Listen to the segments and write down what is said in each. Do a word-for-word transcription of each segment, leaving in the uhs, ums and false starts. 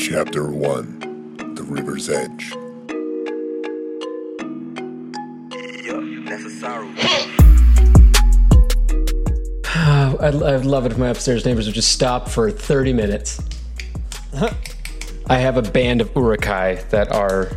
Chapter one, The River's Edge. Yeah, that's a sorrow. I'd, I'd love it if my upstairs neighbors would just stop for thirty minutes. I have a band of Urukai that are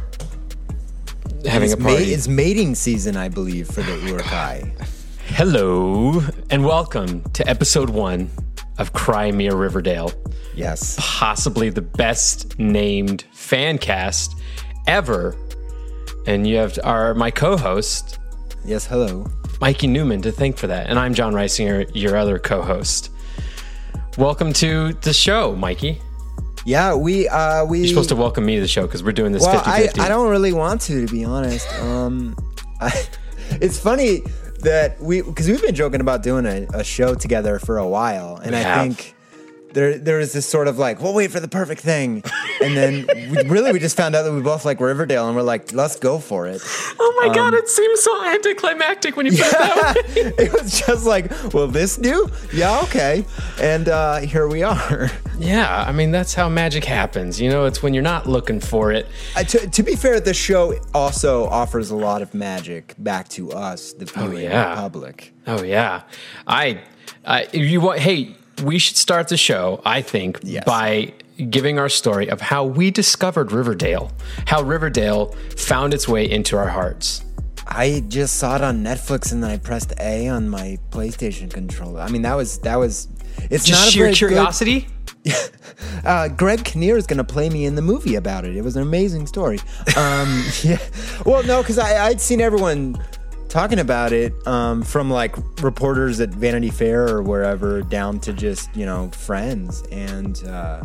having it's a party. Ma- it's mating season, I believe, for the Urukai. Hello, and welcome to episode one of Cry Me a Riverdale. Yes. Possibly the best named fan cast ever. And you have our my co-host, Yes, hello. Mikey Newman, to thank for that. And I'm John Reisinger, your other co-host. Welcome to the show, Mikey. Yeah, we... Uh, we You're supposed to welcome me to the show because we're doing this well, fifty-fifty. I, I don't really want to, to be honest. Um, I, it's funny that we... Because we've been joking about doing a, a show together for a while. And We I have. think... There, there is this sort of like, we'll wait for the perfect thing. And then we, really we just found out that we both like Riverdale and we're like, let's go for it. Oh my God, it seems so anticlimactic when you put it that way. It was just like, will this do? Yeah, okay. And uh, here we are. Yeah, I mean, that's how magic happens. You know, it's when you're not looking for it. Uh, to, to be fair, the show also offers a lot of magic back to us, the viewing yeah. public. Oh, yeah. I, I, you want, hey, we should start the show, I think, Yes. by giving our story of how we discovered Riverdale, how Riverdale found its way into our hearts. I just saw it on Netflix and then I pressed A on my PlayStation controller. I mean, that was, that was, it's Just not a sheer very curiosity? Good, uh, Greg Kinnear is going to play me in the movie about it. It was an amazing story. Um, yeah. Well, no, because I'd seen everyone talking about it, um, from like reporters at Vanity Fair or wherever down to just, you know, friends. And uh,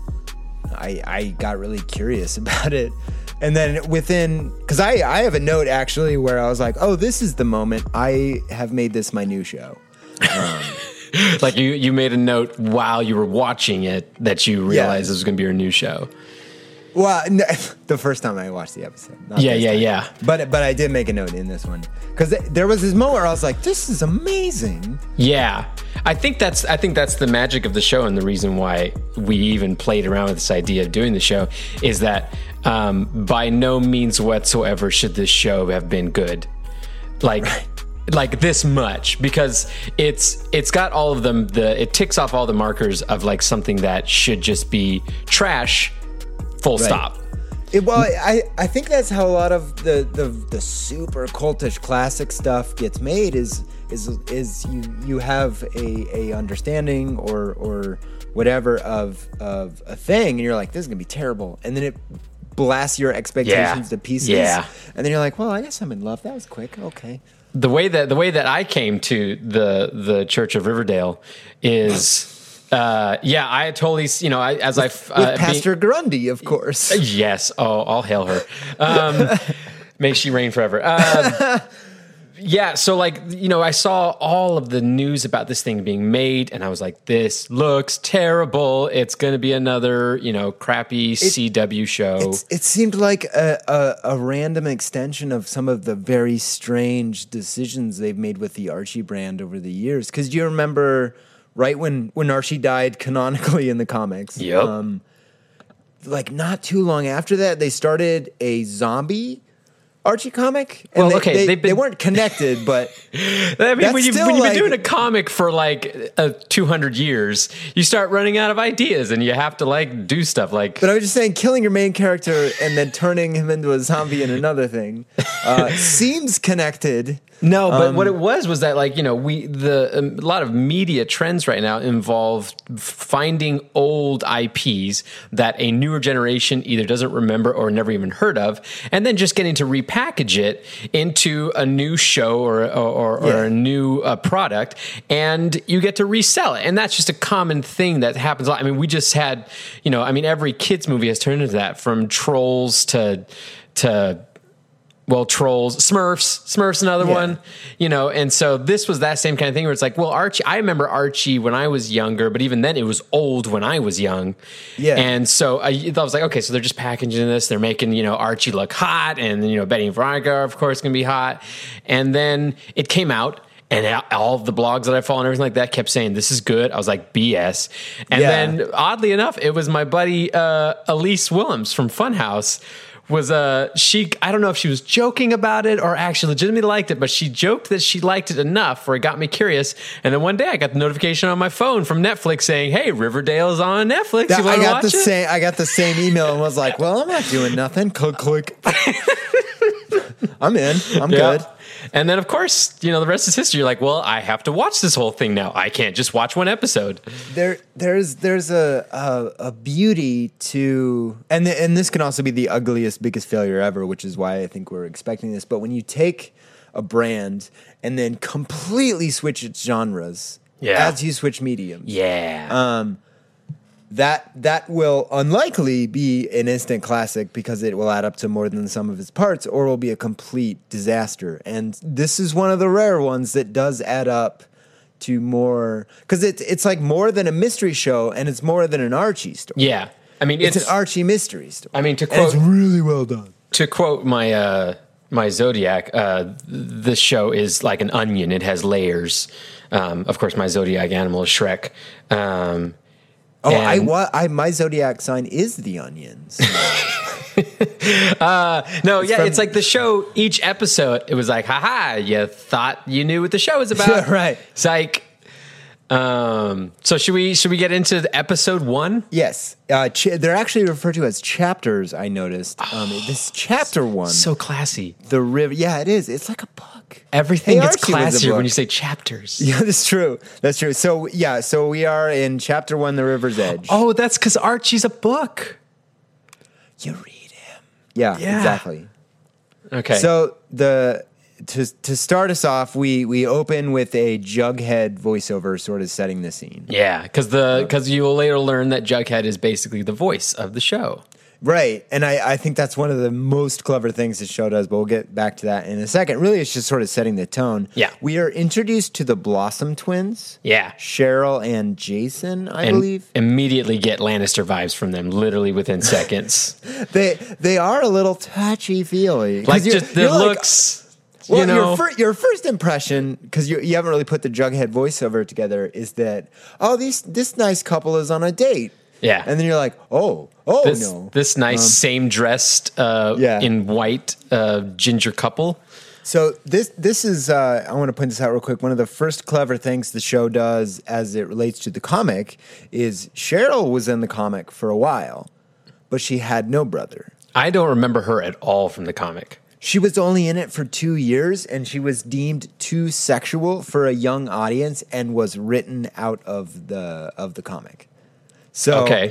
I, I got really curious about it. And then within, because I, I have a note actually where I was like, oh, this is the moment I have made this my new show. Um, Like you, you made a note while you were watching it that you realized Yeah. this was going to be your new show. Well, no, the first time I watched the episode. not Yeah, this yeah, time. yeah. But but I did make a note in this one because there was this moment where I was like, "This is amazing." Yeah, I think that's I think that's the magic of the show, and the reason why we even played around with this idea of doing the show is that um, by no means whatsoever should this show have been good, like like this much, because it's it's got all of them. The it ticks off all the markers of like something that should just be trash, full Right. stop. It, well, I, I think that's how a lot of the, the, the super cultish classic stuff gets made is is is you you have a, a understanding or or whatever of of a thing and you're like, this is gonna be terrible, and then it blasts your expectations Yeah. to pieces, Yeah. and then you're like, well, I guess I'm in love. That was quick. Okay. The way that the way that I came to the the Church of Riverdale is. Uh, yeah, I totally, you know, I, as I, With uh, Pastor Grundy, of course. being, yes. Oh, I'll hail her. Um, may she reign forever. Um, yeah. So like, you know, I saw all of the news about this thing being made and I was like, this looks terrible. It's going to be another, you know, crappy C W show. It's, it seemed like a, a, a random extension of some of the very strange decisions they've made with the Archie brand over the years. Because do you remember right when, when Archie died canonically in the comics? Yep. Um, like not too long after that, they started a zombie Archie comic. And Well, they, okay, they, they've been- they weren't connected, but I mean, That's when, you, still when you've been like- doing a comic for like uh, two hundred years, you start running out of ideas and you have to like do stuff like. But I was just saying, killing your main character and then turning him into a zombie in another thing uh, seems connected. No, but Um, what it was was that like, you know, we the um, a lot of media trends right now involve finding old I Ps that a newer generation either doesn't remember or never even heard of, and then just getting to repackage it into a new show or or, or, Yeah. or a new uh, product, and you get to resell it, and that's just a common thing that happens a lot. I mean, we just had, you know, I mean, every kids movie has turned into that, from Trolls to to. Well, Trolls, Smurfs, Smurfs, another Yeah. one, you know, and so this was that same kind of thing where it's like, well, Archie, I remember Archie when I was younger, but even then it was old when I was young. Yeah. And so I, I was like, okay, so they're just packaging this. They're making, you know, Archie look hot, and, you know, Betty and Veronica are, of course, going to be hot. And then it came out And all of the blogs that I follow and everything like that kept saying, this is good. I was like, B S. And Yeah. then, oddly enough, it was my buddy uh, Elise Willems from Funhouse. Was uh she? I don't know if she was joking about it or actually legitimately liked it, but she joked that she liked it enough where it got me curious. And then one day I got the notification on my phone from Netflix saying, "Hey, Riverdale's on Netflix. That- You I want to got watch the it?" same. I got the same email and was like, "Well, I'm not doing nothing." Click, click. I'm in. I'm Yeah. good. And then, of course, you know, the rest is history. You're like, well, I have to watch this whole thing now. I can't just watch one episode. There, there's, there's a, a a beauty to, and th- and this can also be the ugliest, biggest failure ever, which is why I think we're expecting this. But when you take a brand and then completely switch its genres, Yeah. as you switch mediums, Yeah. um, that that will unlikely be an instant classic because it will add up to more than the sum of its parts, or will be a complete disaster. And this is one of the rare ones that does add up to more, because it's it's like more than a mystery show, and it's more than an Archie story. yeah. I mean, It's, it's, an Archie mystery story. I mean, to and it's quote, really well done. to quote my, uh, my Zodiac, uh, this show is like an onion. It has layers. Um, of course, my Zodiac animal is Shrek. Um, Oh, I, and- wa- I my zodiac sign is the onions. uh, no, yeah, from- it's like the show, each episode, it was like, haha, you thought you knew what the show was about. Yeah, right. It's like, um, so should we, should we get into the episode one? Yes, uh, ch- they're actually referred to as chapters. I noticed. Um, this chapter one. So classy. The river, yeah, it is. It's like a book. Everything Hey, gets Archie was a classier book. when you say chapters. Yeah, that's true. That's true. So yeah, so we are in chapter one, The River's Edge. Oh, that's because Archie's a book. You read him. Yeah, Yeah. exactly. Okay. So the to to start us off, we we open with a Jughead voiceover, sort of setting the scene. yeah, because the because you will later learn that Jughead is basically the voice of the show. Right. And I, I think that's one of the most clever things the show does, but we'll get back to that in a second. Really, it's just sort of setting the tone. Yeah. We are introduced to the Blossom twins. Yeah. Cheryl and Jason, I And believe. immediately get Lannister vibes from them, literally within seconds. They they are a little touchy-feely. 'Cause Like you're- just the you're like- looks, Well, you know. your, fir- your first impression, because you, you haven't really put the Jughead voiceover together, is that, oh, these this nice couple is on a date. Yeah. And then you're like, oh, oh, this, no. this nice same dressed uh, Yeah. in white uh, ginger couple. So this this is uh, I want to point this out real quick. One of the first clever things the show does as it relates to the comic is Cheryl was in the comic for a while, but she had no brother. I don't remember her at all from the comic. She was only in it for two years, and she was deemed too sexual for a young audience, and was written out of the of the comic. So Okay.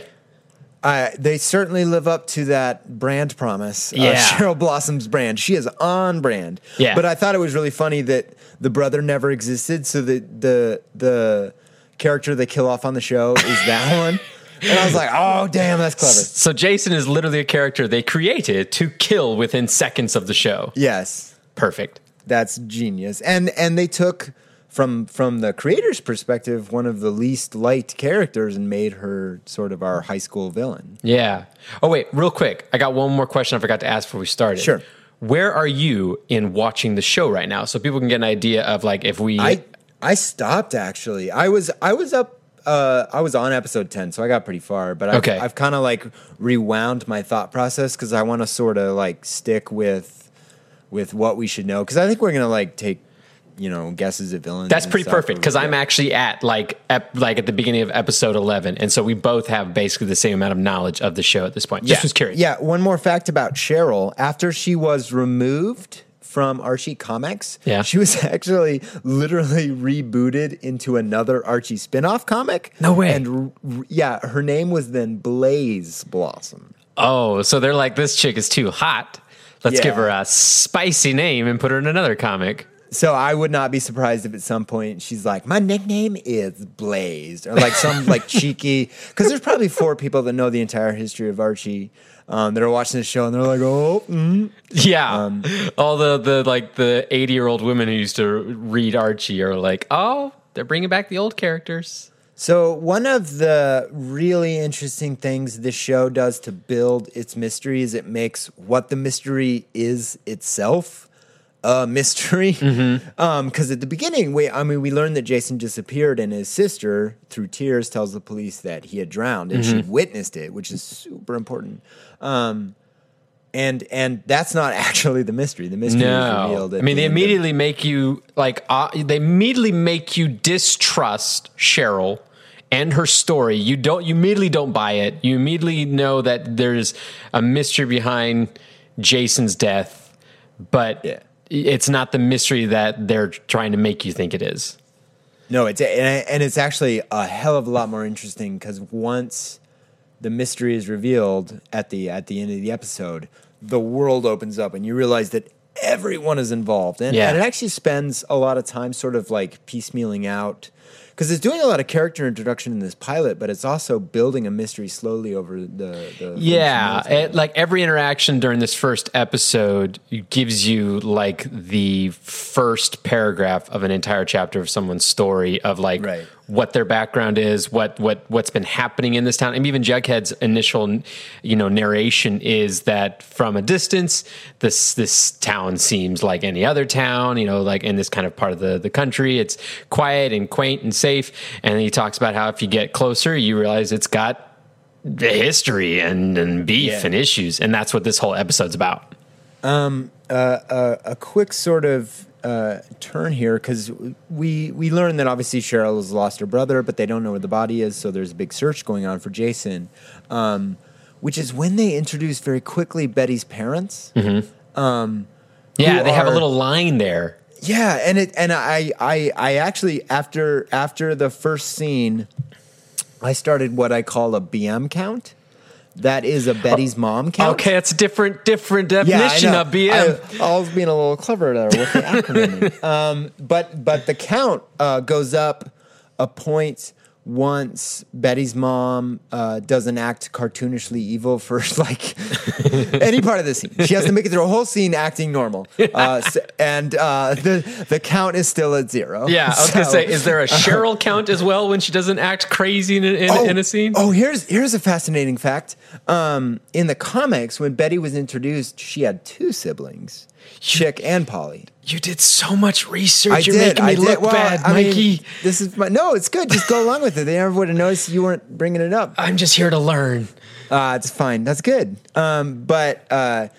Uh, they certainly live up to that brand promise. Uh, Yeah. Cheryl Blossom's brand. She is on brand. Yeah. But I thought it was really funny that the brother never existed. So the the the character they kill off on the show is that one. And I was like, oh, damn, that's clever. So Jason is literally a character they created to kill within seconds of the show. Yes, Perfect. that's genius. And and they took from from the creator's perspective one of the least liked characters and made her sort of our high school villain. Yeah. Oh, wait, real quick. I got one more question I forgot to ask before we started. Sure. Where are you in watching the show right now? So people can get an idea of like if we. I I stopped actually. I was I was up. Uh, I was on episode ten, so I got pretty far. But I've, Okay. I've kind of like rewound my thought process because I want to sort of like stick with with what we should know, because I think we're gonna like take you know guesses at villains. That's and pretty stuff. perfect because I'm actually at like ep, like at the beginning of episode eleven, and so we both have basically the same amount of knowledge of the show at this point. Just was curious. Yeah, one more fact about Cheryl. After she was removed from Archie Comics, Yeah. she was actually literally rebooted into another Archie spin-off comic. No way. And r- yeah, her name was then Blaze Blossom. Oh, so they're like, this chick is too hot. Let's Yeah. give her a spicy name and put her in another comic. So I would not be surprised if at some point she's like, my nickname is Blaze, or like some like cheeky, because there's probably four people that know the entire history of Archie um, that are watching the show, and they're like, oh, mm. Yeah. Um, All the, the like the eighty year old women who used to read Archie are like, oh, they're bringing back the old characters. So one of the really interesting things this show does to build its mystery is it makes what the mystery is itself a mystery. Mm-hmm. Um, because at the beginning, we I mean, we learned that Jason disappeared, and his sister, through tears, tells the police that he had drowned, and Mm-hmm. she witnessed it, which is super important. Um, and and that's not actually the mystery. The mystery is No, revealed. At I mean the they end of- immediately make you like uh, they immediately make you distrust Cheryl and her story. You don't. You immediately don't buy it. You immediately know that there's a mystery behind Jason's death, but Yeah. it's not the mystery that they're trying to make you think it is. No, it's and and it's actually a hell of a lot more interesting because once the mystery is revealed at the at the end of the episode, the world opens up and you realize that everyone is involved, and, Yeah. and it actually spends a lot of time sort of like piecemealing out because it's doing a lot of character introduction in this pilot, but it's also building a mystery slowly over the the Yeah, the- it, like every interaction during this first episode gives you like the first paragraph of an entire chapter of someone's story of like Right. what their background is, what what what's been happening in this town. And even Jughead's initial, you know, narration is that from a distance, this this town seems like any other town. You know, like in this kind of part of the the country, it's quiet and quaint and safe. And then he talks about how if you get closer, you realize it's got the history and, and beef Yeah. and issues, and that's what this whole episode's about. a quick sort of uh, turn here because we we learned that obviously Cheryl has lost her brother, but they don't know where the body is, so there's a big search going on for Jason. Um, which is when they introduce very quickly Betty's parents. Yeah, Who they have a are- little line there. Yeah, and it and I I I actually after after the first scene, I started what I call a B M count. That is a Betty's mom count. Okay, that's a different different Yeah, I definition know. of B M. I, I was being a little clever there with the acronym. um, but but the count uh, goes up a point once Betty's mom uh, doesn't act cartoonishly evil for like any part of the scene. She has to make it through a whole scene acting normal, uh, so, and uh, the the count is still at zero. Yeah, I was gonna So- say, is there a Cheryl count as well when she doesn't act crazy in a, in, a- in a scene? Oh, here's here's a fascinating fact. Um, in the comics, when Betty was introduced, she had two siblings, Chick and Polly. You did so much research. I You're did. making me I did. look Well, bad, I mean, Mikey. this is my, no. It's good. Just go along with it. They never would have noticed you weren't bringing it up. I'm just here to learn. Uh, it's fine. That's good. Um, but uh,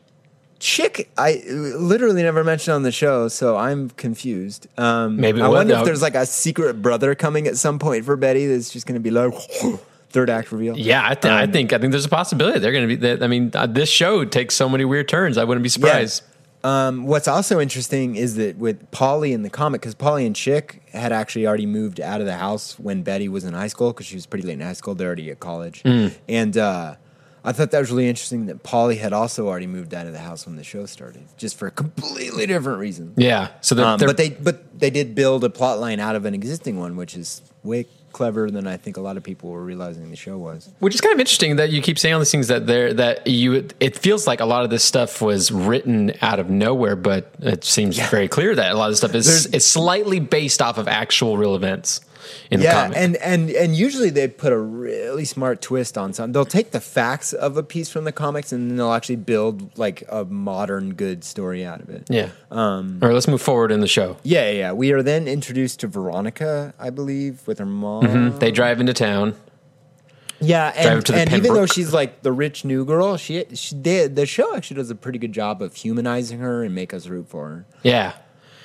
Chick, I literally never mentioned on the show, so I'm confused. Um, Maybe I we'll wonder if know. there's like a secret brother coming at some point for Betty that's just going to be like third act reveal. Yeah, I, th- I Um, think I think there's a possibility they're going to be. That, I mean, uh, this show takes so many weird turns. I wouldn't be surprised. Um, what's also interesting is that with Polly in the comic, because Polly and Chick had actually already moved out of the house when Betty was in high school, because she was pretty late in high school. They're already at college. Mm. And uh, I thought that was really interesting that Polly had also already moved out of the house when the show started, just for a completely different reason. Yeah. So they're, Um, they're but they but they did build a plot line out of an existing one, which is way cleverer than I think a lot of people were realizing the show was. Which is kind of interesting that you keep saying all these things that there that you it feels like a lot of this stuff was written out of nowhere, but it seems very clear that a lot of this stuff is There's- is slightly based off of actual real events in the Yeah, comic. and, and and usually they put a really smart twist on something. They'll take the facts of a piece from the comics and then they'll actually build like a modern good story out of it. yeah. Um, All right, let's move forward in the show. Yeah, yeah, yeah. We are then introduced to Veronica, I believe, with her mom. They drive into town. Yeah, Drive and, to the and even though Pembroke. she's like the rich new girl, she she did the show actually does a pretty good job of humanizing her and make us root for her. Yeah.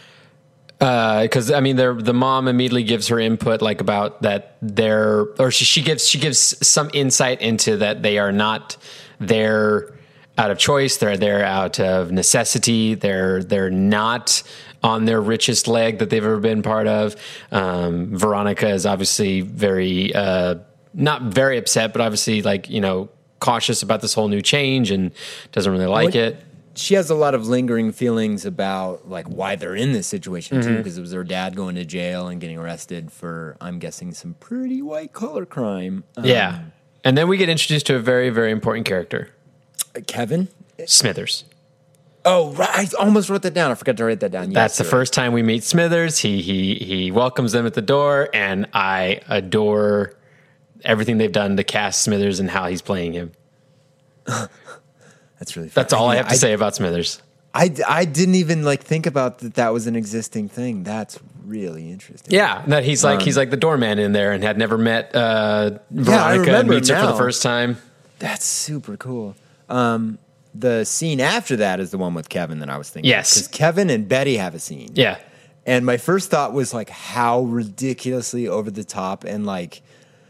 Because I mean, they're- the mom immediately gives her input, like about that they're, or she, she gives she gives some insight into that they are not there out of choice. They're there out of necessity. They're they're not on their richest leg that they've ever been part of. Um, Veronica is obviously very uh, not very upset, but obviously like you know cautious about this whole new change and doesn't really like What- it. She has a lot of lingering feelings about like why they're in this situation Mm-hmm. too, because it was her dad going to jail and getting arrested for, I'm guessing, some pretty white collar crime. Um, Yeah. And then we get introduced to a very, very important character, Kevin. Smithers. Oh, right. I almost wrote that down. I forgot to write that down. That's Yes, the you're first time we meet Smithers. He he he welcomes them at the door, and I adore everything they've done to cast Smithers and how he's playing him. right. That's really. Fun. That's all I have to I, say about Smithers. I, I didn't even like think about that that was an existing thing. That's really interesting. Yeah, that he's like Um, he's like the doorman in there and had never met uh, Veronica and remember meets her for the now. first time. That's super cool. Um, the scene after that is the one with Kevin that I was thinking. Yes. Because Kevin and Betty have a scene. Yeah. And my first thought was like how ridiculously over the top and like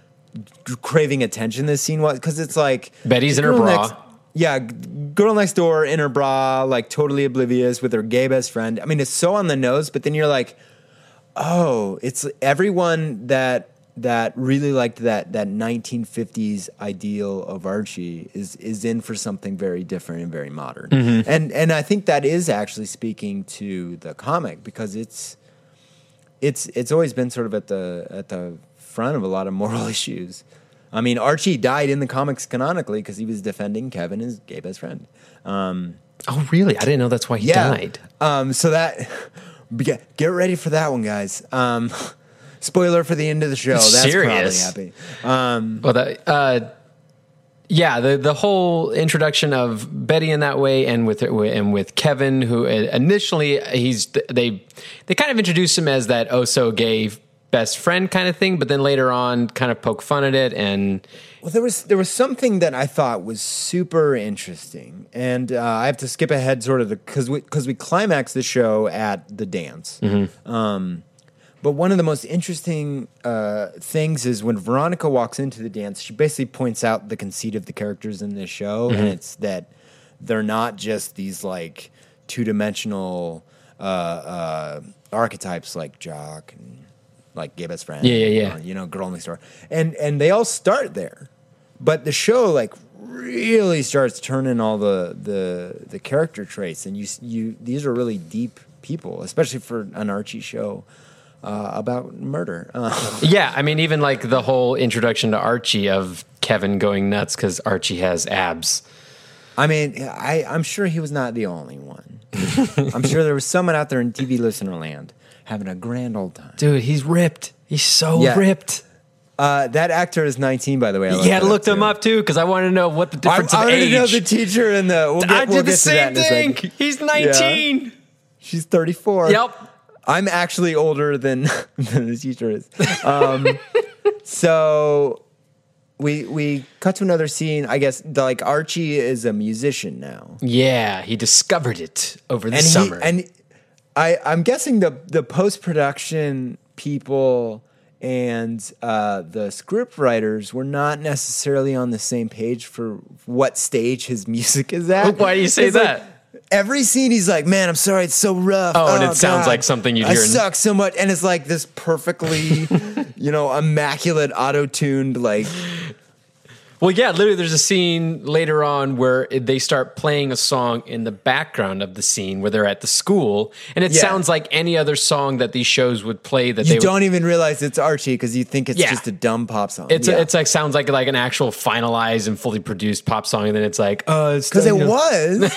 craving attention this scene was. Because it's like Betty's the in her girl bra. next- yeah, g- girl next door in her bra, like totally oblivious with her gay best friend. I mean, it's so on the nose, but then you're like, oh, it's everyone that that really liked that that nineteen fifties ideal of Archie is is in for something very different and very modern. Mm-hmm. And and I think that is actually speaking to the comic because it's it's it's always been sort of at the at the front of a lot of moral issues. I mean, Archie died in the comics canonically because he was defending Kevin, his gay best friend. Um, Oh, really? I didn't know that's why he yeah. died. Um, so that get, get ready for that one, guys. Um, spoiler for the end of the show. That's Serious? probably happy. Um, Well, that, uh, yeah, the the whole introduction of Betty in that way, and with and with Kevin, who initially he's they they kind of introduced him as that oh so gay best friend kind of thing, but then later on kind of poke fun at it. And well, there was there was something that I thought was super interesting, and uh, I have to skip ahead sort of because we because we climax the show at the dance. Um, but one of the most interesting uh, things is when Veronica walks into the dance, she basically points out the conceit of the characters in this show, and it's that they're not just these like two dimensional uh, uh, archetypes like jock and like gay best friend, Yeah, yeah, yeah. or, you know, girl next door, and and they all start there, but the show like really starts turning all the the the character traits, and you you these are really deep people, especially for an Archie show uh, about murder. Uh, yeah, I mean, even like the whole introduction to Archie of Kevin going nuts because Archie has abs. I mean, I I'm sure he was not the only one. I'm sure there was someone out there in T V listener land having a grand old time. Dude, he's ripped. He's so Yeah. ripped. Uh, that actor is nineteen, by the way. I looked Yeah, I that looked him too. up too because I want to know what the difference I, I of already age. know the teacher and the. We'll get, I did we'll the get to that same in a thing. second. He's nineteen. She's thirty-four. Yep. I'm actually older than, than the teacher is. Um, so we we cut to another scene. I guess the, like Archie is a musician now, Yeah, he discovered it over the and summer. he, and I I'm guessing the the post production people and uh, the script writers were not necessarily on the same page for what stage his music is at. Why do you say It's like, that? every scene he's like, man, I'm sorry, it's so rough. Oh, and it sounds God. like something you'd I hear in- suck so much. And it's like this perfectly, you know, immaculate auto-tuned, like, Well, yeah, literally, there's a scene later on where they start playing a song in the background of the scene where they're at the school, and it Yeah. sounds like any other song that these shows would play. That you they don't would, even realize it's Archie because you think it's Yeah. just a dumb pop song. It's Yeah. it's like sounds like like an actual finalized and fully produced pop song, and then it's like, oh, it's because it you know- was.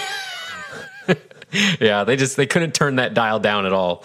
Yeah, they just they couldn't turn that dial down at all.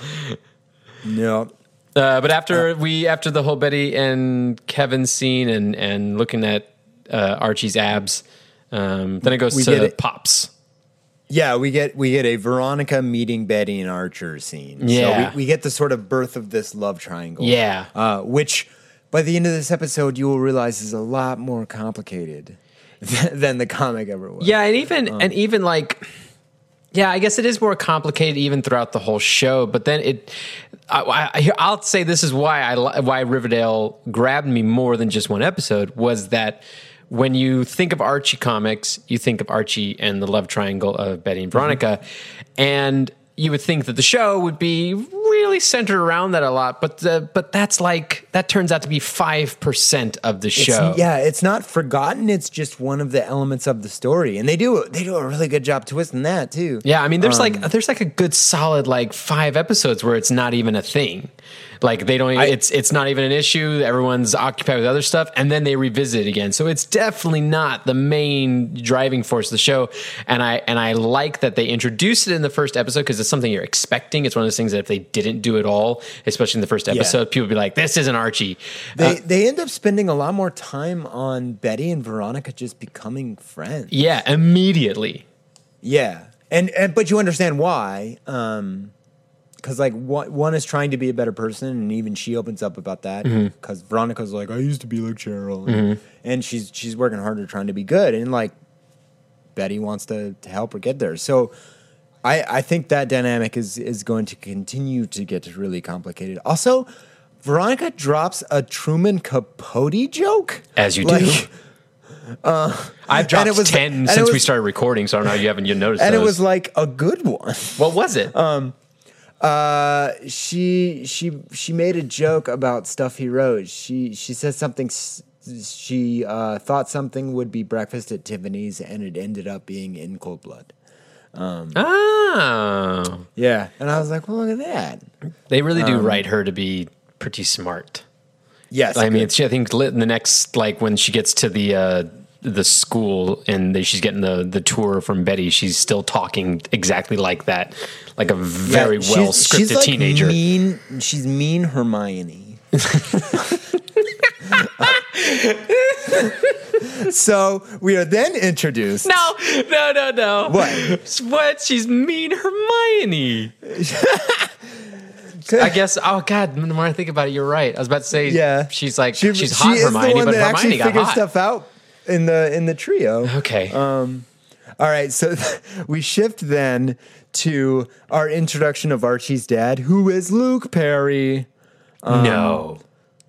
No. Uh, but after we after the whole Betty and Kevin scene and and looking at uh, Archie's abs, um, then it goes We to get it. Pops. Yeah, we get we get a Veronica meeting Betty and Archer scene. Yeah. So we, we get the sort of birth of this love triangle. Yeah. Uh, which by the end of this episode you will realize is a lot more complicated than, than the comic ever was. Yeah, and even Um, and even like, yeah, I guess it is more complicated even throughout the whole show. But then it, I, I, I'll say this is why I li- why Riverdale grabbed me more than just one episode was that when you think of Archie comics, you think of Archie and the love triangle of Betty and Veronica, and you would think that the show would be really centered around that a lot. But the, but that's like that turns out to be five percent of the It's- show. yeah, it's not forgotten. It's just one of the elements of the story, and they do they do a really good job twisting that too. Yeah, I mean, there's like Um, there's like a good solid like five episodes where it's not even a thing. Like they don't. I- it's it's not even an issue. Everyone's occupied with other stuff, and then they revisit it again. So it's definitely not the main driving force of the show. And I and I like that they introduced it in the first episode because it's something you're expecting. It's one of those things that if they didn't do it all, especially in the first episode, people would be like, "This isn't Archie." They Uh, they end up spending a lot more time on Betty and Veronica just becoming friends. yeah, immediately. Yeah. and and but you understand why. Um, Because like one, one is trying to be a better person, and even she opens up about that. Because mm-hmm. Veronica's like, I used to be like Cheryl, and, Mm-hmm. and she's she's working harder trying to be good, and like Betty wants to, to help her get there. So I I think that dynamic is is going to continue to get really complicated. Also, Veronica drops a Truman Capote joke, As you do. like, Uh, I've dropped it was- ten and it since we was- started recording, so I don't know if you haven't you noticed and those. it was like a good one. What was it? Uh, she she she made a joke about stuff he wrote. She she said something. s- She uh, thought something would be Breakfast at Tiffany's, and it ended up being In Cold Blood. oh. Yeah, and I was like, well, look at that. They really do Um, write her to be pretty smart. Yes, I mean, she, I think lit in the next, like when she gets to the uh, the school and they, she's getting the, the tour from Betty, she's still talking exactly like that, like a very Yeah, well she's- scripted she's like teenager. Mean, she's mean Hermione. So we are then introduced. No, no, no, no. What? What? She's mean Hermione. I guess. Oh God! The more I think about it, you're right. I was about to say, Yeah, she's like She- she's she hot is the Hermione, one but that Hermione actually got figured hot. stuff out in the in the trio. Okay. All right, so we shift then to our introduction of Archie's dad, who is Luke Perry. no,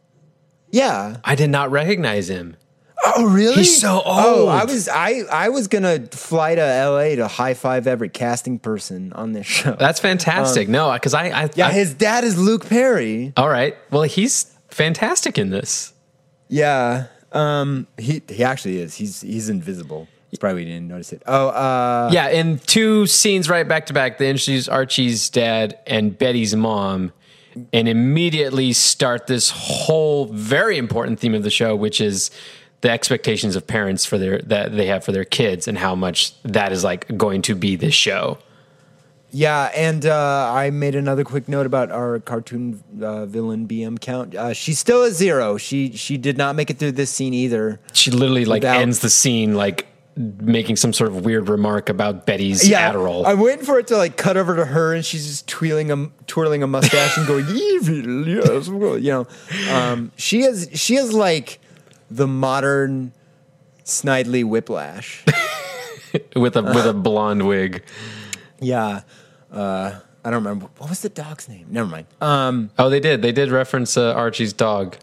Yeah. I did not recognize him. Oh, really? He's so Oh, old. I was I I was gonna fly to L A to high five every casting person on this show. That's fantastic. no, because I, I, yeah, I his dad is Luke Perry. all right. Well, he's fantastic in this. Yeah. Um. He he actually is. He's he's invisible. You probably didn't notice it. Oh. Uh. Yeah, in two scenes right back to back, they introduce Archie's dad and Betty's mom, and immediately start this whole very important theme of the show, which is the expectations of parents for their that they have for their kids, and how much that is like going to be this show. Yeah, and uh, I made another quick note about our cartoon uh, villain B M count. Uh, she's still a zero. She she did not make it through this scene either. She literally like Without- ends the scene like making some sort of weird remark about Betty's Yeah, Adderall. I'm waiting for it to like cut over to her, and she's just twirling a twirling a mustache and going evil. Yes, well," you know. Um, she is she is like the modern Snidely Whiplash. with a with a blonde wig. Yeah, uh, I don't remember what was the dog's name. Never mind. Um, Oh, they did. They did reference uh, Archie's dog.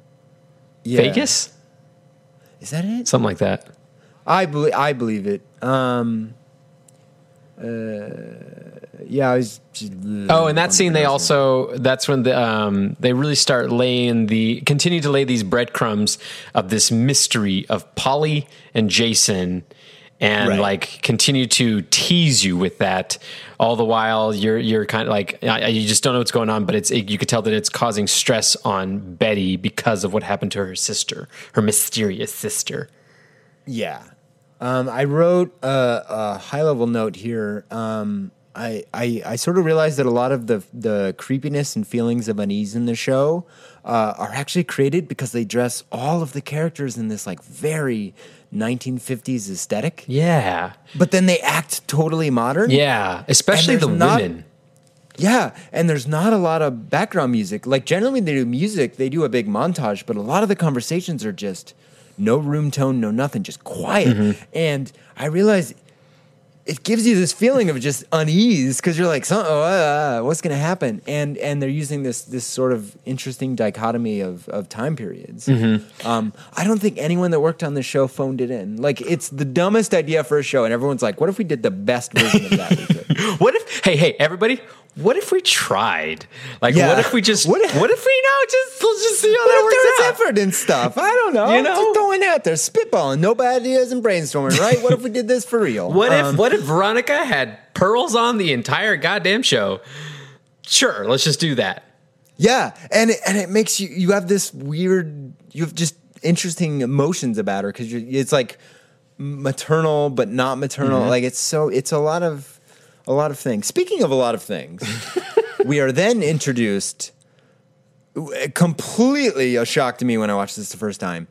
yeah. Vegas? Is that it? Something like that. I believe I believe it. Um, uh, yeah, I was. Just, Oh, in that scene, they also, that's when the, um, they really start laying the, continue to lay these breadcrumbs of this mystery of Polly and Jason, and Right. like continue to tease you with that. All the while, you're you're kind of like, uh, you just don't know what's going on, but it's it, you could tell that it's causing stress on Betty because of what happened to her sister, her mysterious sister. Yeah. Um, I wrote a, a high level note here. Um, I, I I sort of realized that a lot of the the creepiness and feelings of unease in the show uh, are actually created because they dress all of the characters in this like very nineteen fifties aesthetic, Yeah. but then they act totally modern. Yeah. Especially And the there's not- women. Yeah, and there's not a lot of background music. Like generally when they do music, they do a big montage, but a lot of the conversations are just no room tone, no nothing, just quiet. Mm-hmm. And I realized it gives you this feeling of just unease because you're like, so, oh, uh, what's going to happen? And and they're using this this sort of interesting dichotomy of, of time periods. Mm-hmm. Um, I don't think anyone that worked on the show phoned it in. Like it's the dumbest idea for a show, and everyone's like, what if we did the best version of that we could? What if, hey, hey, everybody, what if we tried? Like, Yeah. what if we just, What what if- if, we know, just, let's just see how What that if works there was out. effort and stuff? I don't know. You know? Just throwing it out there, spitballing, no bad ideas and brainstorming, right? What if we did this for real? What if, Um, what if Veronica had pearls on the entire goddamn show? Sure, let's just do that. Yeah, and it, and it makes you you have this weird, you have just interesting emotions about her because it's like maternal but not maternal. Mm-hmm. Like it's so it's a lot of a lot of things. Speaking of a lot of things, we are then introduced, completely a shock to me when I watched this the first time,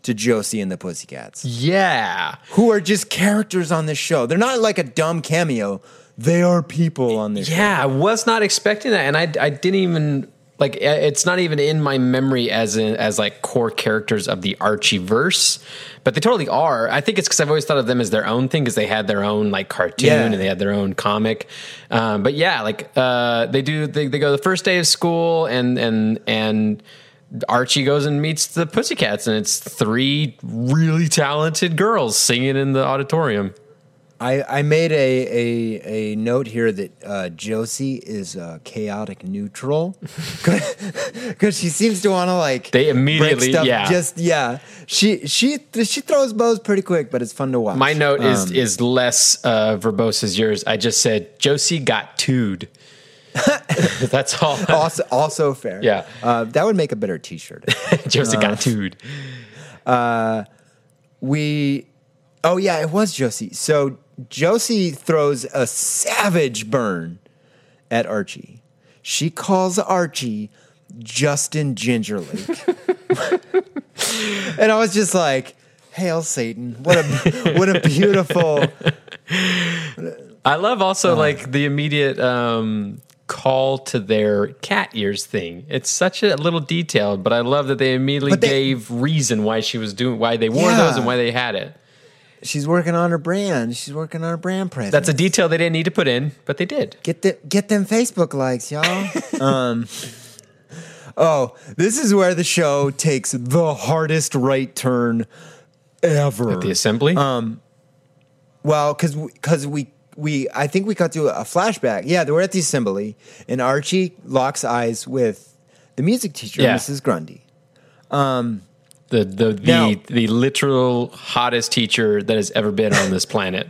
to Josie and the Pussycats, Yeah. who are just characters on this show. They're not like a dumb cameo. They are people on this show. Yeah, I was not expecting that, and I, I didn't even like. It's not even in my memory as in, as like core characters of the Archie verse, but they totally are. I think it's because I've always thought of them as their own thing because they had their own like cartoon Yeah. and they had their own comic. Um, but yeah, like uh, they do. They, they go the first day of school, and and and Archie goes and meets the Pussycats, and it's three really talented girls singing in the auditorium. I, I made a, a a note here that uh, Josie is uh, chaotic neutral because she seems to want to like They immediately- break stuff. yeah. Just yeah she she she throws bows pretty quick, but it's fun to watch. My note is Um, is less uh, verbose as yours. I just said Josie got tooed. That's all. also also fair. Yeah. uh, that would make a better T-shirt. Josie got tooed. we oh yeah, it was Josie. So Josie throws a savage burn at Archie. She calls Archie Justin Gingerlake. And I was just like, hail Satan. What a what a beautiful I love also like the immediate um, call to their cat ears thing. It's such a little detailed, but I love that they immediately But they- gave reason why she was doing, why they wore Yeah. those, and why they had it. She's working on her brand. She's working on her brand presence. That's a detail they didn't need to put in, but they did. Get the get them Facebook likes, y'all. um, oh, this is where the show takes the hardest right turn ever. At the assembly. Well, because because we we I think we cut to a flashback. Yeah, they were at the assembly, and Archie locks eyes with the music teacher, Yeah. Missus Grundy. The the the, Now- the literal hottest teacher that has ever been on this planet.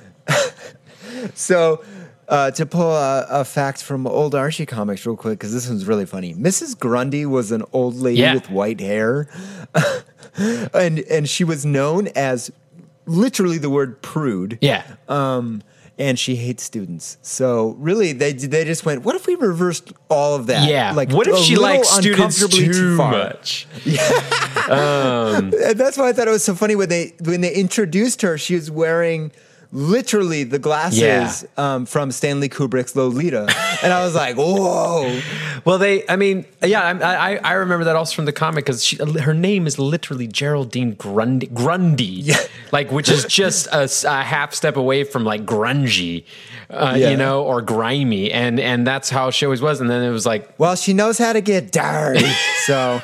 So, uh, to pull a, a fact from old Archie comics real quick, because this one's really funny. Missus Grundy was an old lady Yeah. with white hair, and and she was known as literally the word prude. Yeah. Um, and she hates students. So really, they they just went, what if we reversed all of that? Yeah. Like, what if a she little likes students uncomfortably too far. much? And that's why I thought it was so funny when they when they introduced her. She was wearing literally the glasses Yeah. um, from Stanley Kubrick's Lolita, and I was like, "Whoa!" Well, they, I mean, yeah, I, I, I remember that also from the comic because her name is literally Geraldine Grundy, Grundy, Yeah. like which is just a, s- a half step away from like grungy, uh, Yeah. you know, or grimy, and and that's how she always was. And then it was like, Well, she knows how to get dirty, so.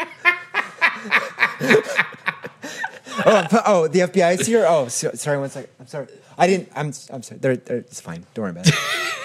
oh, p- oh, the F B I is here. Oh, so, sorry, one second. I'm sorry. I didn't. I'm. I'm sorry. They're, they're, it's fine. Don't worry about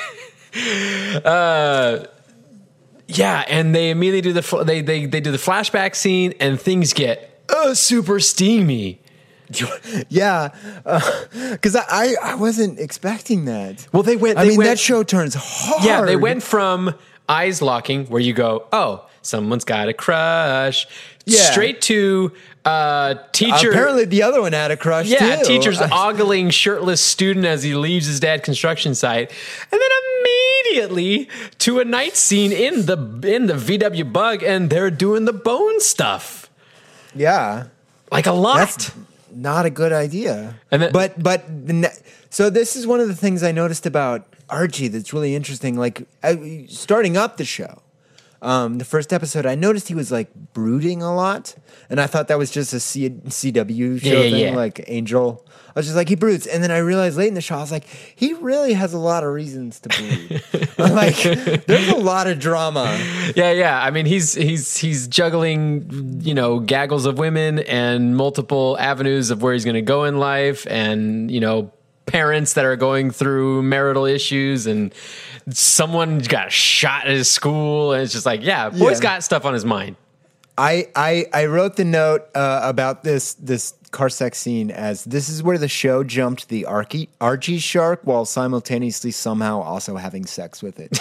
it. yeah, and they immediately do the fl- they they they do the flashback scene, and things get uh, super steamy. Yeah, because I, I I wasn't expecting that. Well, they went. I they mean, went, that show turns hard. Yeah, they went from eyes locking, where you go, oh, someone's got a crush, Yeah. straight to uh, teacher. Apparently, the other one had a crush. yeah, too. teacher's I- ogling shirtless student as he leaves his dad construction site, and then immediately to a night scene in the in the V W Bug, and they're doing the bone stuff, Yeah, like a lot. that's not a good idea. And then- but but the ne- so this is one of the things I noticed about Archie that's really interesting. Like I, starting up the show, um, the first episode, I noticed he was like brooding a lot, and I thought that was just a C- CW show Yeah, yeah, thing, yeah. like Angel. I was just like, he broods, and then I realized late in the show, I was like, he really has a lot of reasons to brood. Like, there's a lot of drama. Yeah, yeah. I mean, he's he's he's juggling, you know, gaggles of women and multiple avenues of where he's going to go in life, and you know, parents that are going through marital issues, and someone got shot at his school, and it's just like, yeah, boy's Yeah. got stuff on his mind. I, I I wrote the note uh, about this this car sex scene as this is where the show jumped the Archie, Archie shark while simultaneously somehow also having sex with it,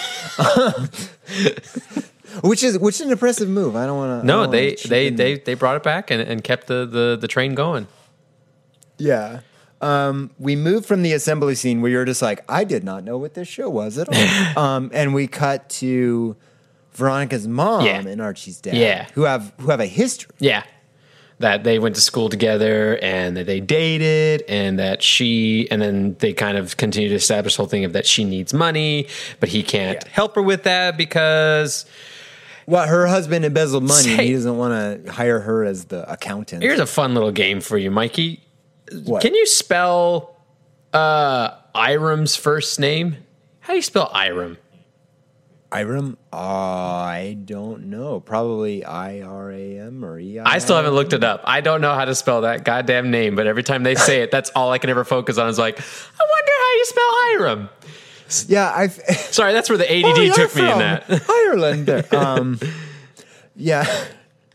which is which is an impressive move. I don't want to. No, they they they they brought it back and, and kept the, the the train going. yeah. Um, we moved from the assembly scene where you're just like, I did not know what this show was at all, um, and we cut to Veronica's mom Yeah. and Archie's dad, Yeah. who have who have a history. Yeah. that they went to school together and that they dated and that she, and then they kind of continue to establish the whole thing of that she needs money, but he can't Yeah. help her with that because Well, her husband embezzled money. Say- He doesn't want to hire her as the accountant. here's a fun little game for you, Mikey. What? Can you spell uh, Iram's first name? How do you spell Iram? Iram? Uh, I don't know. Probably I R A M or E I. I still haven't looked it up. I don't know how to spell that goddamn name, but every time they say it, that's all I can ever focus on is like, I wonder how you spell Iram. Yeah, I. Sorry, that's where the A D Oh, D you're took me in from that. Ireland. Um, yeah.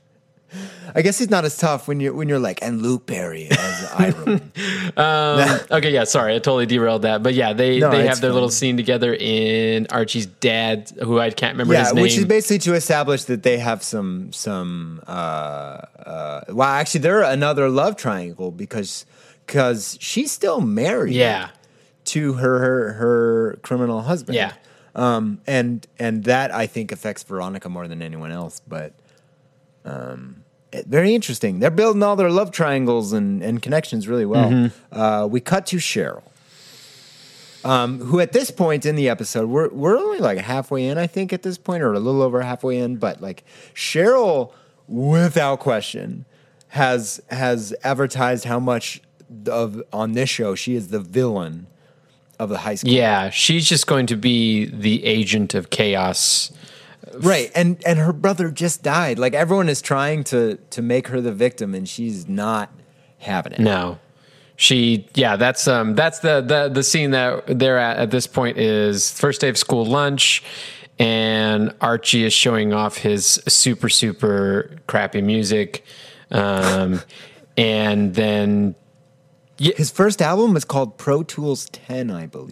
I guess it's not as tough when you're when you're like, and Luke Perry as Iram. Um, okay, yeah, sorry, I totally derailed that. But yeah, they, No, they it's have their fine. little scene together in Archie's dad, who I can't remember Yeah, his name. which is basically to establish that they have some some. Uh, uh, well, actually, they're another love triangle because because she's still married. yeah, to her her, her criminal husband. Yeah. Um, and and that I think affects Veronica more than anyone else. But um, it- very interesting. They're building all their love triangles and, and connections really well. Mm-hmm. Uh, we cut to Cheryl, um, who at this point in the episode, we're we're only like halfway in, I think, at this point, or a little over halfway in. But like Cheryl, without question, has has advertised how much of on this show she is the villain of the high school. yeah, she's just going to be the agent of chaos. Right. And and her brother just died. Like everyone is trying to to make her the victim and she's not having it. No, she, yeah, that's um, that's the the the scene that they're at at this point is first day of school lunch, and Archie is showing off his super super crappy music, um, and then. His first album was called Pro Tools ten, I believe.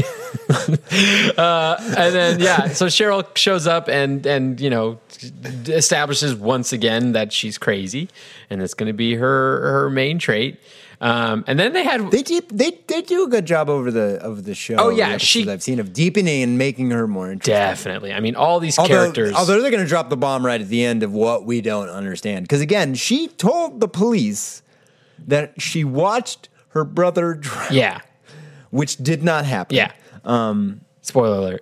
uh, and then yeah, so Cheryl shows up and and you know establishes once again that she's crazy, and it's going to be her her main trait. Um, and then they had They deep, they they do a good job over the of the show. Oh, yeah, the episodes she- I've seen of deepening and making her more interesting. definitely. I mean, all these Although, characters. although they're going to drop the bomb right at the end of what we don't understand. Because again, she told the police that she watched her brother drown, yeah, which did not happen. yeah. Um, Spoiler alert.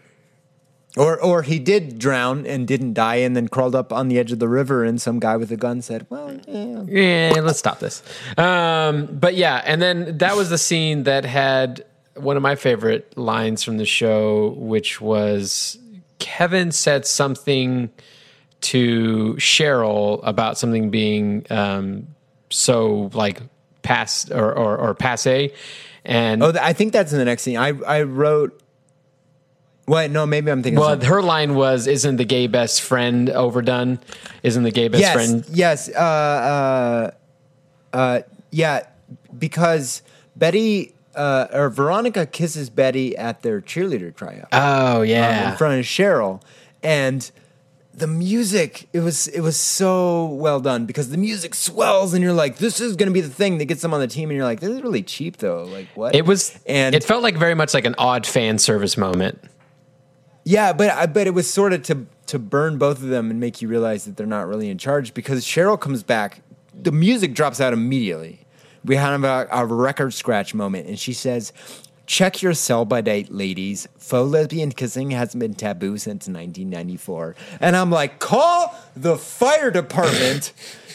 Or or he did drown and didn't die and then crawled up on the edge of the river and some guy with a gun said, well, yeah. Yeah, let's stop this. Um, but yeah, and then that was the scene that had one of my favorite lines from the show, which was Kevin said something to Cheryl about something being um, so like past or, or, or passe. And Oh, th- I think that's in the next scene. I, I wrote, wait, no, maybe I'm thinking well, something. her line was, "Isn't the gay best friend overdone? Isn't the gay best yes, friend?" Yes. Uh, uh, uh, yeah, because Betty uh, or Veronica kisses Betty at their cheerleader tryout. Oh um, yeah, in front of Cheryl, and the music it was it was so well done because the music swells and you're like, this is going to be the thing that gets them on the team, and you're like, this is really cheap though. Like what? it was, and it felt like very much like an odd fan service moment. yeah, but I but it was sort of to to burn both of them and make you realize that they're not really in charge because Cheryl comes back, the music drops out immediately. We have a, a record scratch moment, and she says, "Check your sell-by date, ladies. Faux lesbian kissing hasn't been taboo since nineteen ninety-four." And I'm like, call the fire department.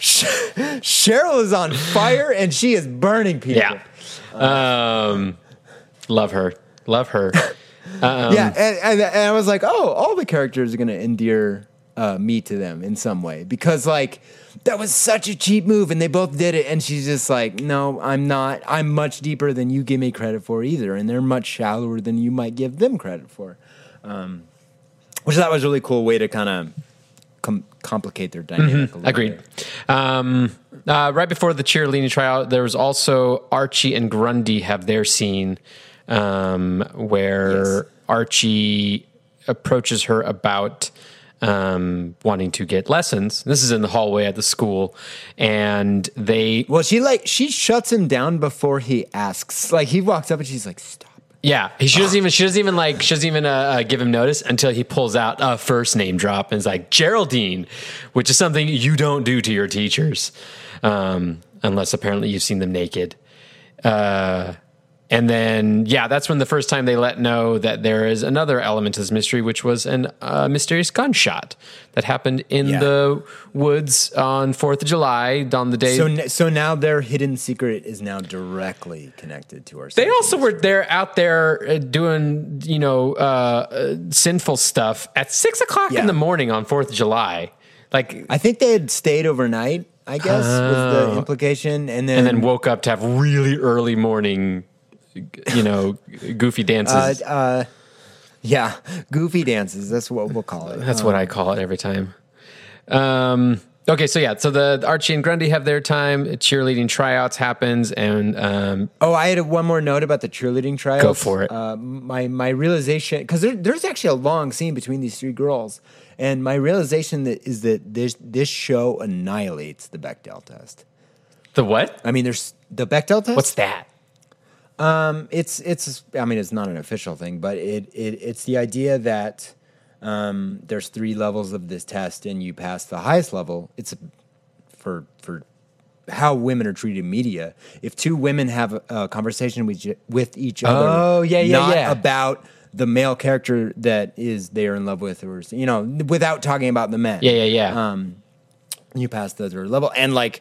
Cheryl is on fire, and she is burning people. Yeah, um, love her, love her. Um, yeah, and, and, and I was like, oh, all the characters are going to endear uh, me to them in some way because, like, that was such a cheap move, and they both did it. And she's just like, no, I'm not. I'm much deeper than you give me credit for either, and they're much shallower than you might give them credit for. Um, which I thought was a really cool way to kind of com- complicate their dynamic. a little Agreed. bit. Um, uh, right before the cheerleading tryout, there was also Archie and Grundy have their scene um, where Yes. Archie approaches her about um, wanting to get lessons. This is in the hallway at the school, and they Well, she like she shuts him down before he asks. Like he walks up and she's like, "Stop." Yeah, she doesn't even. She doesn't even like. She doesn't even uh, uh, give him notice until he pulls out a first name drop and is like Geraldine, which is something you don't do to your teachers, um, unless apparently you've seen them naked. Uh, and then, yeah, that's when the first time they let know that there is another element to this mystery, which was an uh, mysterious gunshot that happened in Yeah. the woods on Fourth of July on the day. So, n- so now their hidden secret is now directly connected to our. They also were there out there uh, doing, you know, uh, uh, sinful stuff at six o'clock Yeah. in the morning on Fourth of July. Like, I think they had stayed overnight. I guess was the implication, and then and then woke up to have really early morning, you know, goofy dances. uh, uh, yeah, goofy dances. That's what we'll call it. That's what I call it every time. Um, okay, so yeah, so the Archie and Grundy have their time. Cheerleading tryouts happens, and um, Oh, I had one more note about the cheerleading tryouts. Go for it. Uh, my my realization, because there, there's actually a long scene between these three girls, and my realization that is that this this show annihilates the Bechdel test. the what? I mean, there's the Bechdel test. What's that? Um, it's it's. I mean, it's not an official thing, but it, it it's the idea that um, there's three levels of this test, and you pass the highest level. It's for for how women are treated in media. If two women have a, a conversation with each- with each other, Oh, yeah, yeah, not yeah. about the male character that is they are in love with, or you know, without talking about the men. Yeah, yeah, yeah. Um, you pass the third level, and like.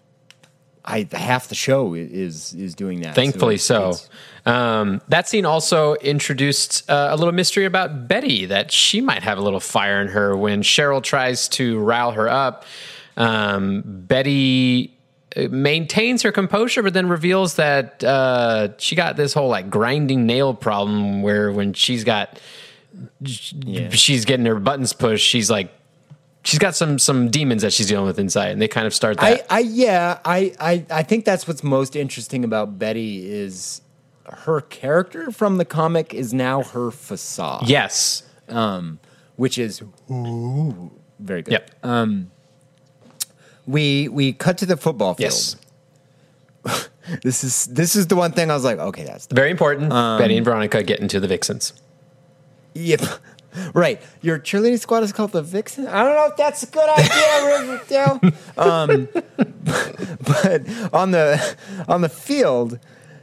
I half the show is is doing that. Thankfully So so. it's- Um, that scene also introduced uh, a little mystery about Betty, that she might have a little fire in her. When Cheryl tries to rile her up, um, Betty uh, maintains her composure, but then reveals that uh, she got this whole like grinding nail problem where when she's got, Yeah. she's getting her buttons pushed, she's like, she's got some some demons that she's dealing with inside, and they kind of start that. I, I yeah, I, I I think that's what's most interesting about Betty is her character from the comic is now her facade. yes. Um, which is ooh, very good. Yep. Um, we we cut to the football field. yes. This is this is the one thing I was like, okay, that's the Very important. Um, Betty and Veronica get into the Vixens. Yep. Right. Your cheerleading squad is called the Vixen. I don't know if that's a good idea, Riverdale. Um, but on the on the field,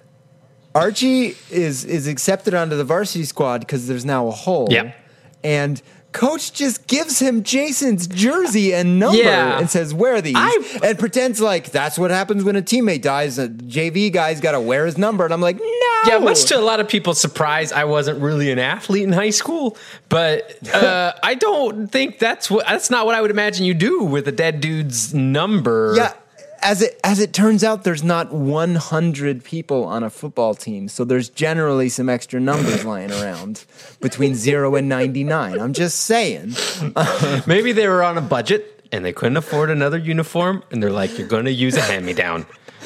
Archie is is accepted onto the varsity squad because there's now a hole. Yeah. And coach just gives him Jason's jersey and number Yeah. and says, "Wear these," I- and pretends like that's what happens when a teammate dies. A J V guy's got to wear his number, and I'm like, no. Yeah, much to a lot of people's surprise, I wasn't really an athlete in high school, but uh, I don't think that's what that's not what I would imagine you do with a dead dude's number. Yeah, as it as it turns out, there's not one hundred people on a football team, so there's generally some extra numbers lying around between zero and ninety-nine. I'm just saying. Maybe they were on a budget and they couldn't afford another uniform, and they're like, "You're going to use a hand-me-down."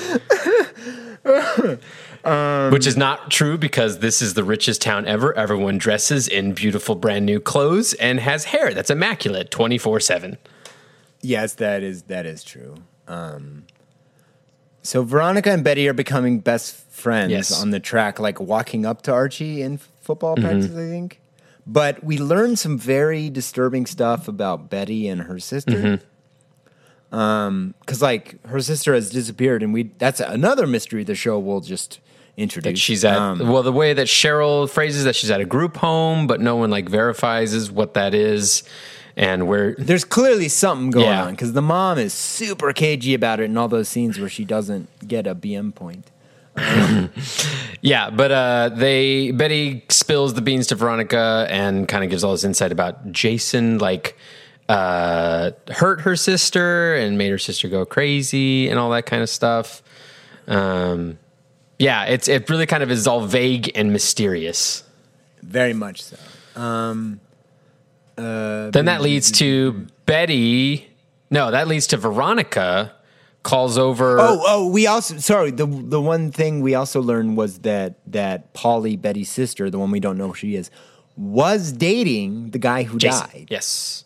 Um, Which is not true because this is the richest town ever. Everyone dresses in beautiful brand new clothes and has hair that's immaculate twenty-four seven. Yes, that is that is true. Um, so Veronica and Betty are becoming best friends Yes. on the track, like walking up to Archie in football practice, I think. But we learned some very disturbing stuff about Betty and her sister. Um, because like her sister has disappeared, and we that's another mystery the show will just introduce. That she's at Um, well, the way that Cheryl phrases that she's at a group home, but no one like verifies is what that is, and where. There's clearly something going Yeah. on because the mom is super cagey about it in all those scenes where she doesn't get a B M point. Yeah, but uh, they Betty spills the beans to Veronica and kind of gives all this insight about Jason, like uh, hurt her sister and made her sister go crazy and all that kind of stuff. Um, yeah, it's it really kind of is all vague and mysterious. Very much so. Um, uh, Then that leads to Betty. No, that leads to Veronica calls over. Oh, oh, we also sorry. The the one thing we also learned was that that Polly, Betty's sister, the one we don't know who she is, was dating the guy who Jason. died. Yes.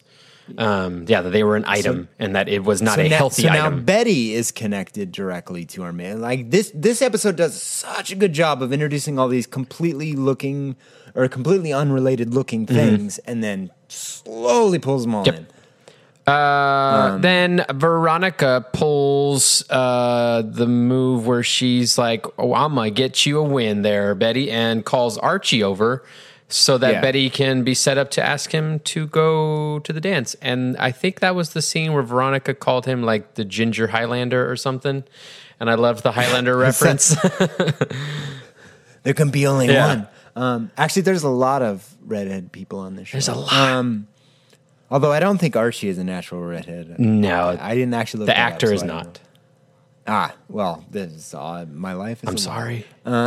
um, yeah, that they were an item and that it was not So a now, healthy so now item. Betty is connected directly to our man. Like this, this episode does such a good job of introducing all these completely looking or completely unrelated looking things, and then slowly pulls them all Yep. in. Uh, then Veronica pulls uh, the move where she's like, "Oh, I'm gonna get you a win there, Betty," and calls Archie over so that Yeah. Betty can be set up to ask him to go to the dance. And I think that was the scene where Veronica called him like the Ginger Highlander or something. And I loved the Highlander reference. There can be only Yeah. one. Um, actually, there's a lot of redhead people on this show. There's a lot. Um, although I don't think Archie is a natural redhead. No, I didn't actually. Look the that up, actor so is I don't not. know. Ah, well, this is uh, my life. Is I'm a lie. sorry.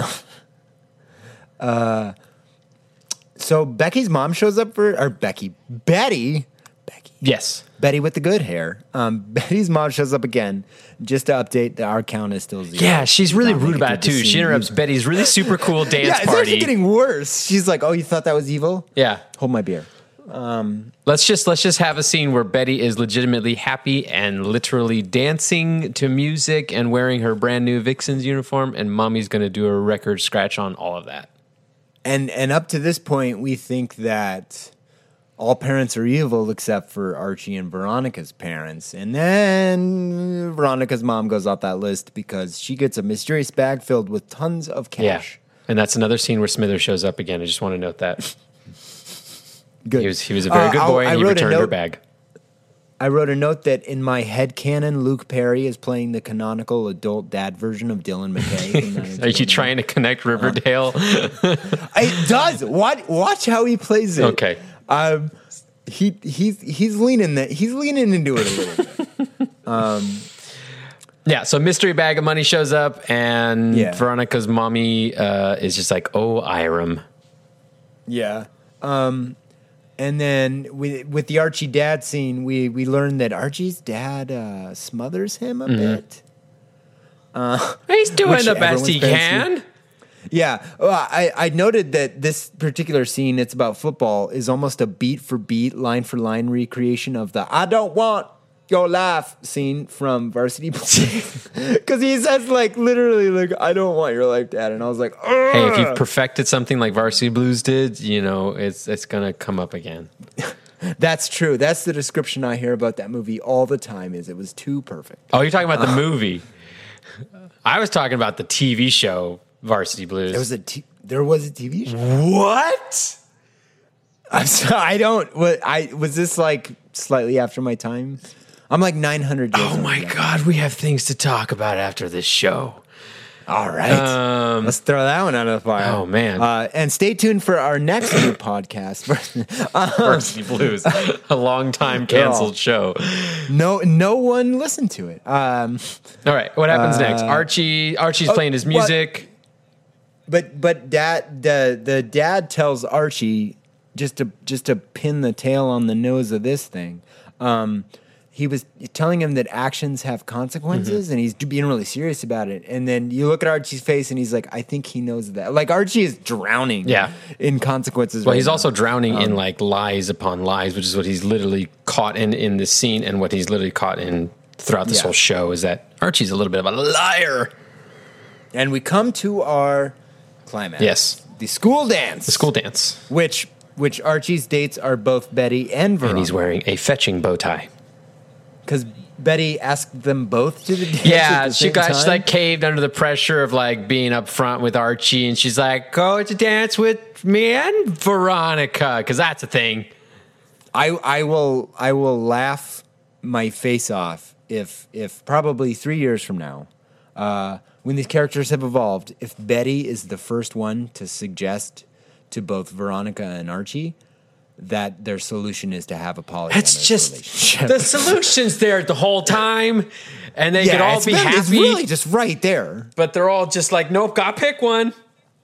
So Becky's mom shows up for, or Becky, Betty, Becky, Yes. Betty with the good hair. Um, Betty's mom shows up again just to update that our count is still zero. Yeah, she's really Not rude making about it it to too. the She scene. interrupts Betty's really super cool dance Yeah, it's party. actually getting worse. She's like, "Oh, you thought that was evil? yeah. Hold my beer." Let's just let's just have a scene where Betty is legitimately happy and literally dancing to music and wearing her brand new Vixen's uniform, and Mommy's going to do a record scratch on all of that. And and up to this point, we think that all parents are evil except for Archie and Veronica's parents. And then Veronica's mom goes off that list because she gets a mysterious bag filled with tons of cash. Yeah, and that's another scene where Smithers shows up again. I just want to note that Good. he was he was a very Uh, good boy, I- I and he wrote a returned her note- bag. I wrote a note that in my headcanon, Luke Perry is playing the canonical adult dad version of Dylan McKay. Are you trying to connect Riverdale? It does. Watch, watch how he plays it. Okay. Um, he he's he's leaning that he's leaning into it a little bit. Yeah, so mystery bag of money shows up, and Yeah. Veronica's mommy uh, is just like, "Oh, Iram." Yeah. Um, and then we, with the Archie dad scene, we we learned that Archie's dad uh, smothers him a bit. He's doing Which the best he everyone's fancy. can. Yeah, well, I, I noted that this particular scene, it's about football, is almost a beat for beat, line for line recreation of the "I don't want your life" scene from Varsity Blues. Because he says, like, literally, like, "I don't want your life, Dad." And I was like, "Ugh." Hey, if you've perfected something like Varsity Blues did, you know, it's it's gonna come up again. That's true. That's the description I hear about that movie all the time, is it was too perfect. Oh, you're talking about the movie. I was talking about the T V show Varsity Blues. There was a t- there was a T V show. what? I'm sorry, I don't. What I was this like slightly after my time. I'm like nine hundred years Oh old. my yeah. God, we have things to talk about after this show. All right, Um, let's throw that one out of the fire. Oh, man. Uh, and stay tuned for our next new podcast. Varsity Blues, a long time canceled show. no, no one listened to it. Um, All right, what happens next? Archie, Archie's oh, playing his what? music. but but dad, the the dad tells Archie just to just to pin the tail on the nose of this thing. Um, he was telling him that actions have consequences, Mm-hmm. and he's being really serious about it. And then you look at Archie's face, and he's like, "I think he knows that." Like Archie is drowning, Yeah. in consequences. Well, right he's now. also drowning Um, in like lies upon lies, which is what he's literally caught in in this scene, and what he's literally caught in throughout this Yeah. whole show is that Archie's a little bit of a liar. And we come to our climax. Yes. the school dance. The school dance, which which Archie's dates are both Betty and Veronica. and he's wearing a fetching bow tie. Because Betty asked them both to the dance. Yeah, at the she same got time. she like caved under the pressure of like being up front with Archie, and she's like, "Go to dance with me and Veronica," because that's a thing. I I will I will laugh my face off if if probably three years from now, uh, when these characters have evolved, if Betty is the first one to suggest to both Veronica and Archie that their solution is to have a polyamorous It's just relationship. the solution's there the whole time, and they yeah, could all it's be been- happy. It's really just right there. But they're all just like, nope, gotta pick one.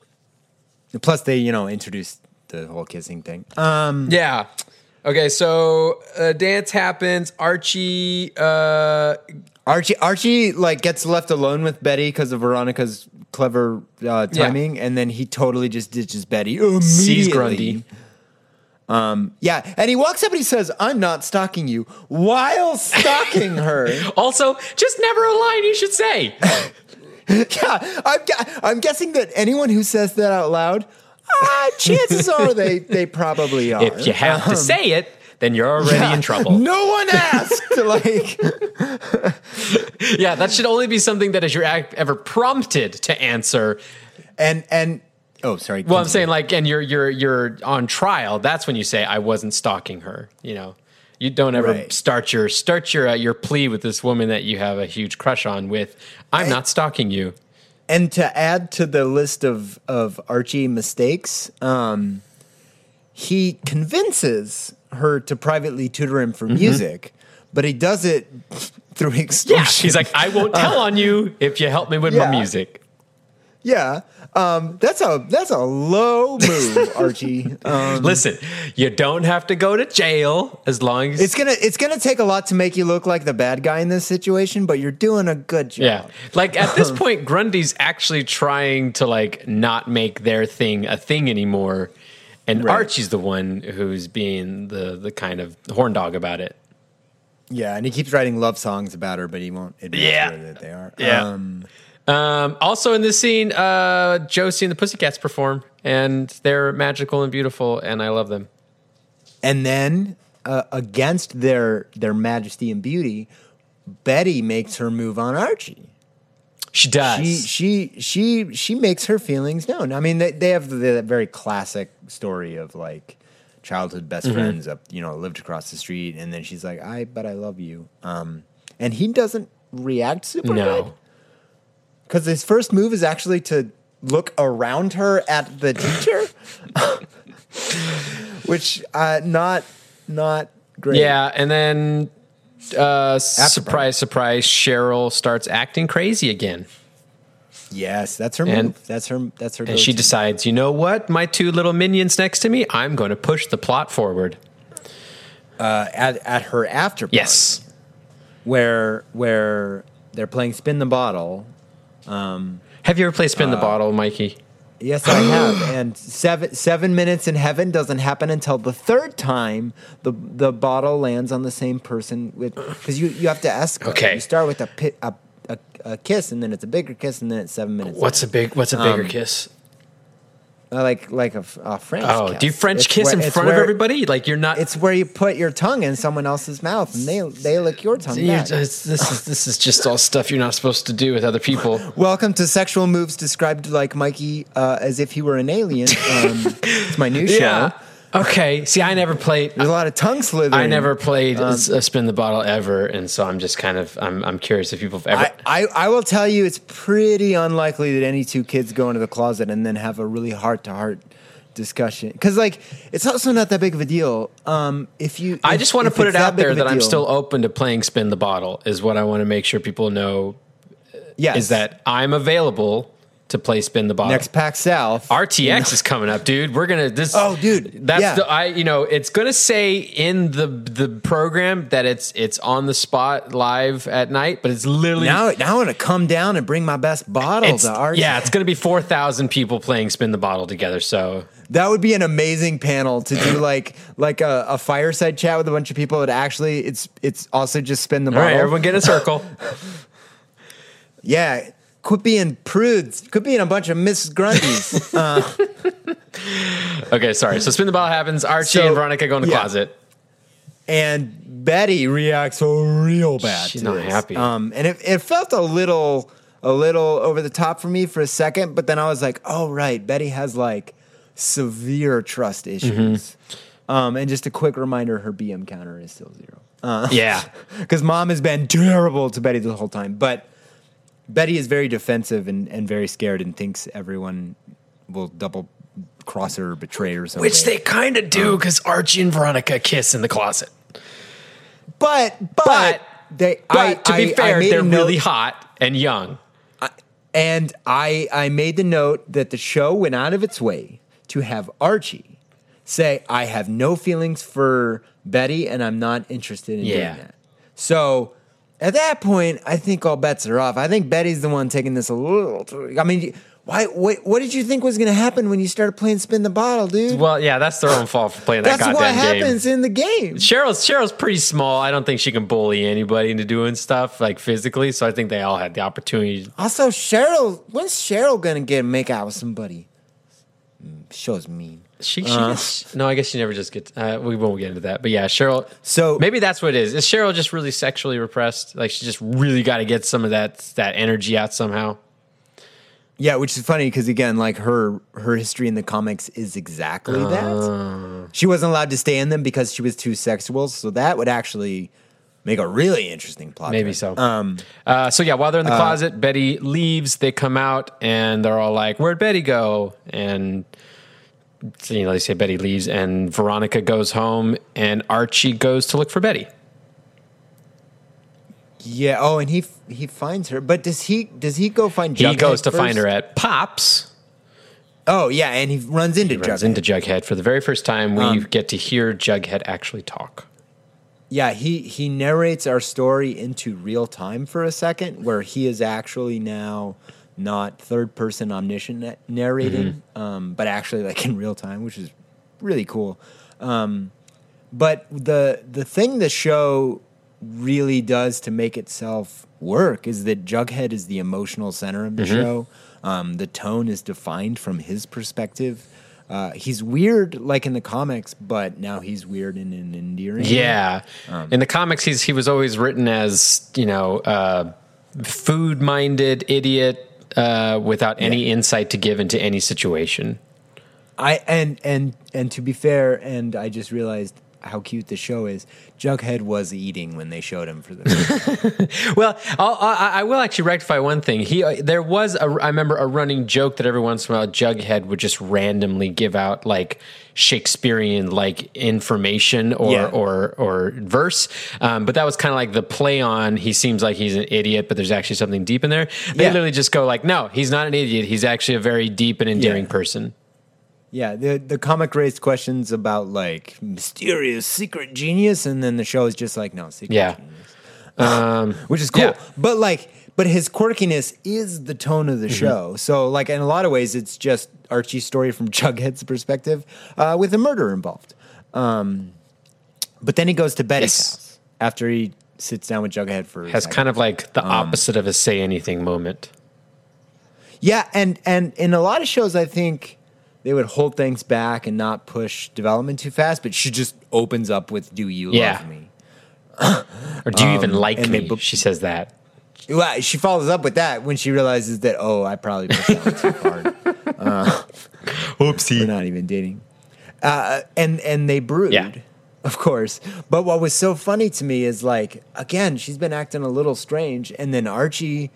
Plus, they you know introduced the whole kissing thing. Um, Yeah. Okay, so uh, dance happens. Archie, uh, Archie Archie like gets left alone with Betty because of Veronica's clever uh, timing, and then he totally just ditches Betty immediately. sees Grundy. Um, yeah, and he walks up and he says, "I'm not stalking you," while stalking her. Also, just never a line you should say. Yeah, I'm, gu- I'm guessing that anyone who says that out loud, uh, chances are they they probably are. If you have to say it, then you're already Yeah, in trouble. No one asked. Like, Yeah, that should only be something that is you're ac- ever prompted to answer. and and oh, sorry. Well, I'm continue. saying like, and you're you're you're on trial. That's when you say I wasn't stalking her. You know, you don't ever Right. start your start your uh, your plea with this woman that you have a huge crush on with I'm not stalking you. And to add to the list of, of Archie mistakes, um, he convinces her to privately tutor him for music, but he does it through extortion. Yeah, he's like I won't tell on you if you help me with yeah. my music. yeah, um, that's a that's a low move, Archie. Um, Listen, you don't have to go to jail as long as it's gonna it's gonna take a lot to make you look like the bad guy in this situation, but you're doing a good job. yeah. Like at this point, Grundy's actually trying to like not make their thing a thing anymore, and Right. Archie's the one who's being the the kind of horn dog about it. Yeah, and he keeps writing love songs about her, but he won't admit Yeah. to her that they are. Yeah. Um, Um, also in this scene, uh, Josie and the Pussycats perform, and they're magical and beautiful, and I love them. And then, uh, against their their majesty and beauty, Betty makes her move on Archie. She does. She she she she makes her feelings known. I mean, they they have the very classic story of like childhood best Mm-hmm. friends up, you know, lived across the street, and then she's like, "I but I love you," um, and he doesn't react super good. no. Because his first move is actually to look around her at the teacher, which uh, not not great. Yeah, and then uh, surprise, surprise, Cheryl starts acting crazy again. Yes, that's her And- move. That's her. That's her. And she go-to. decides, you know what? My two little minions next to me, I'm going to push the plot forward. uh, at at her after party, Yes. where where they're playing spin the bottle. Have you ever played Spin the Bottle, Mikey? Yes, I have. And seven seven minutes in heaven doesn't happen until the third time the the bottle lands on the same person with because you, you have to escalate. Okay. You start with a, pit, a a a kiss and then it's a bigger kiss and then it's seven minutes. What's a big? What's a bigger kiss? Uh, like like a, f- a French. Oh, kiss. do you French It's kiss where- in it's front of where- everybody? Like you're not. It's where you put your tongue in someone else's mouth and they they lick your tongue You're- back. it's- this is this is just all stuff you're not supposed to do with other people. Welcome to Sexual Moves Described like Mikey uh, as if he were an alien. Um, it's my new show. Okay. See, I never played. There's a lot of tongue slithering. I never played Um, a Spin the Bottle ever, and so I'm just kind of I'm I'm curious if people have ever. I, I, I will tell you, it's pretty unlikely that any two kids go into the closet and then have a really heart to heart discussion. Because, like, it's also not that big of a deal. Um, if you, I if- just want to if put it's it out big there of a that I'm deal- still open to playing Spin the Bottle. Is what I want to make sure people know. yes. Is that I'm available to play Spin the Bottle. next PAX South? R T X is coming up, dude. We're gonna this. Oh, dude, that's yeah. the I. You know, it's gonna say in the the program that it's it's on the spot live at night, but it's literally Now, now I want to come down and bring my best bottle It's, to art. yeah, it's gonna be four thousand people playing Spin the Bottle together. So That would be an amazing panel to do, like like a, a fireside chat with a bunch of people. That actually, it's it's also just spin the all bottle. right, everyone get in a circle. Yeah, quit being prudes. Quit being a bunch of Miss Grundys. uh, Okay, sorry. So Spin the Bottle happens. Archie So, and Veronica go in the yeah. closet. and Betty reacts real bad. She's to not this. happy. Um, and it, it felt a little a little over the top for me for a second, but then I was like, oh right, Betty has like severe trust issues. Mm-hmm. Um, and just a quick reminder, her B M counter is still zero. Uh, Yeah. because mom has been terrible to Betty the whole time. But Betty is very defensive and, and very scared and thinks everyone will double cross her or betray her or something. Which they kind of do because Archie and Veronica kiss in the closet. But but, But- they. But I, to be I- I fair, made a they're note- really hot and young. And I I made the note that the show went out of its way to have Archie say, "I have no feelings for Betty, and I'm not interested in Yeah. doing that." So at that point, I think all bets are off. I think Betty's the one taking this a little. Too, I mean, Why? What, what did you think was going to happen when you started playing Spin the Bottle, dude? Well, yeah, that's their own fault for playing that That's goddamn what game. happens in the game. Cheryl's Cheryl's pretty small. I don't think she can bully anybody into doing stuff like physically. So I think they all had the opportunity. Also, Cheryl, when's Cheryl going to get make out with somebody? Mm, Show's mean. She, she Uh. gets, no, I guess she never just gets. Uh, we won't get into that. But yeah, Cheryl. So- maybe that's what it is. Is Cheryl just really sexually repressed? Like she just really got to get some of that that energy out somehow. Yeah, which is funny because again, like her her history in the comics is exactly Uh. that. She wasn't allowed to stay in them because she was too sexual. So that would actually make a really interesting plot. Maybe thread. so. Um, Uh, so yeah, while they're in the closet, Betty leaves. They come out and they're all like, "Where'd Betty go?" And so, you know, they say Betty leaves, and Veronica goes home, and Archie goes to look for Betty. yeah. Oh, and he he finds her, but does he does he go find? He Jughead goes to first? find her at Pops. Oh yeah, and he runs into He runs Jughead. into Jughead for the very first time. We Um, get to hear Jughead actually talk. Yeah, he he narrates our story into real time for a second, where he is actually now not third person omniscient na- narrating, um, but actually like in real time, which is really cool. Um, but the the thing the show really does to make itself work is that Jughead is the emotional center of the show. Um, the tone is defined from his perspective. Uh, he's weird, like in the comics, but now he's weird in an endearing way. Yeah, in the comics, he's he was always written as you know uh, food minded idiot uh, without any insight to give into any situation. I and and and to be fair, and I just realized how cute the show is. Jughead was eating when they showed him for the. Well, I'll, I, I will actually rectify one thing. He uh, there was a I remember a running joke that every once in a while Jughead would just randomly give out like Shakespearean like information or Yeah. or or verse, um, but that was kind of like the play on. He seems like he's an idiot, but there's actually something deep in there. They Yeah. literally just go like, no, he's not an idiot. He's actually a very deep and endearing Yeah. person. Yeah, the the comic raised questions about like mysterious secret genius, and then the show is just like no secret Yeah. genius, Um, which is cool. yeah. But like, but his quirkiness is the tone of the Mm-hmm. show. So like, in a lot of ways, it's just Archie's story from Jughead's perspective, uh, with a murder involved. Um, but then he goes to Betty's Yes. house after he sits down with Jughead for a Has second. kind of like the Um, opposite of a say anything moment. Yeah, and and in a lot of shows, I think they would hold things back and not push development too fast. But she just opens up with "Do you Yeah. love me?" Or do you even um, like and me? they bu- She says that. Well, she follows up with that when she realizes that oh, I probably pushed that one too hard. Uh, Oopsie. We're not even dating, uh, and and they brood. Yeah. Of course. But what was so funny to me is like, again, she's been acting a little strange, and then Archie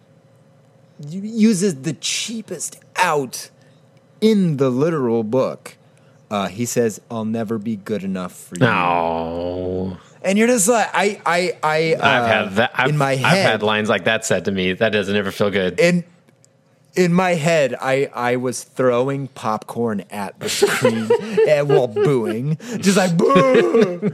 uses the cheapest out in the literal book. Uh, he says, "I'll never be good enough for you." No. And you're just like, I, I, I. Uh, I've had that. I've, in my I've head, had lines like that said to me. That doesn't ever feel good. in in my head, I, I was throwing popcorn at the screen and while booing, just like boo.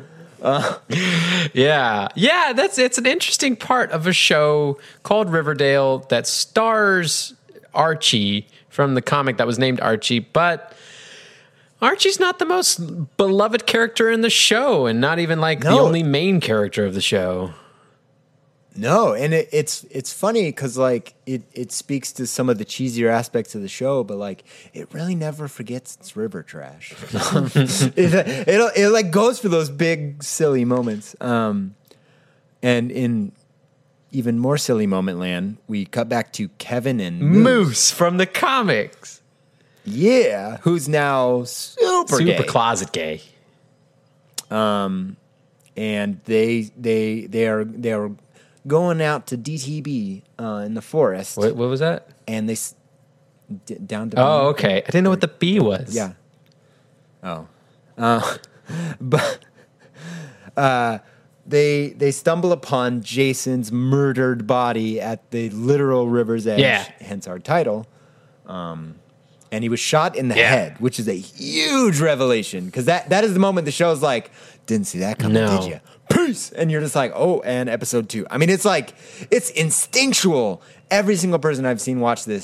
Yeah, yeah. That's it's an interesting part of a show called Riverdale that stars Archie from the comic that was named Archie, but Archie's not the most beloved character in the show, and not even like the No. only main character of the show. No, and it, it's it's funny because like it it speaks to some of the cheesier aspects of the show, but like it really never forgets its river trash. it, it it like goes for those big silly moments. Um, and in even more silly moment land, we cut back to Kevin and Moose. Moose from the comics, Yeah, who's now super, super gay. closet gay. and they they they are they are going out to D T B uh, in the forest, What, what was that? and they s- d- down to Oh, okay. I didn't know what the B was. yeah. Oh, uh, but uh, they they stumble upon Jason's murdered body at the literal river's edge. Yeah. Hence our title. Um, and he was shot in the Yeah. head, which is a huge revelation because that that is the moment the show's like, didn't see that coming, No. did you? Peace, and you're just like, oh, and episode two. I mean, it's like it's instinctual. Every single person I've seen watch this just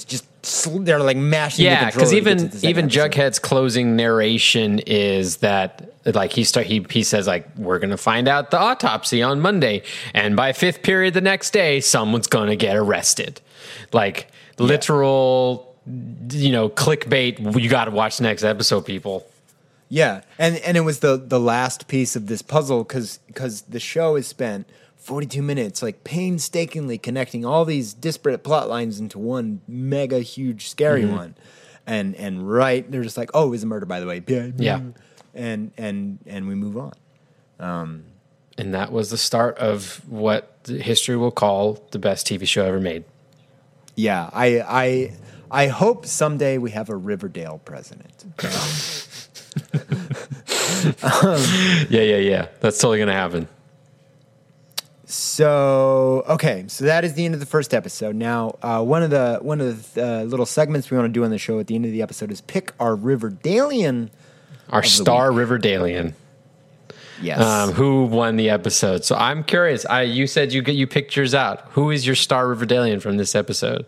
sl- they're like mashing. Yeah, because because even even Jughead's closing narration is that like he start he he says like we're gonna find out the autopsy on Monday, and by fifth period the next day someone's gonna get arrested, like yeah. literal, you know, clickbait. You got to watch the next episode, people. Yeah, and and it was the the last piece of this puzzle because because the show is spent forty-two minutes, like painstakingly connecting all these disparate plot lines into one mega huge scary mm-hmm. one, and and right they're just like, oh, it was a murder, by the way. Yeah, and and and we move on. Um, and that was the start of what history will call the best T V show ever made. Yeah, I I I hope someday we have a Riverdale president. um, yeah, yeah, yeah. That's totally gonna happen. So okay, so that is the end of the first episode. Now, uh, one of the one of the uh, little segments we want to do on the show at the end of the episode is pick our Riverdalian, our star Riverdalian. Yes. Um, who won the episode? So I'm curious. I you said you get you picked yours out. Who is your star Riverdalian from this episode?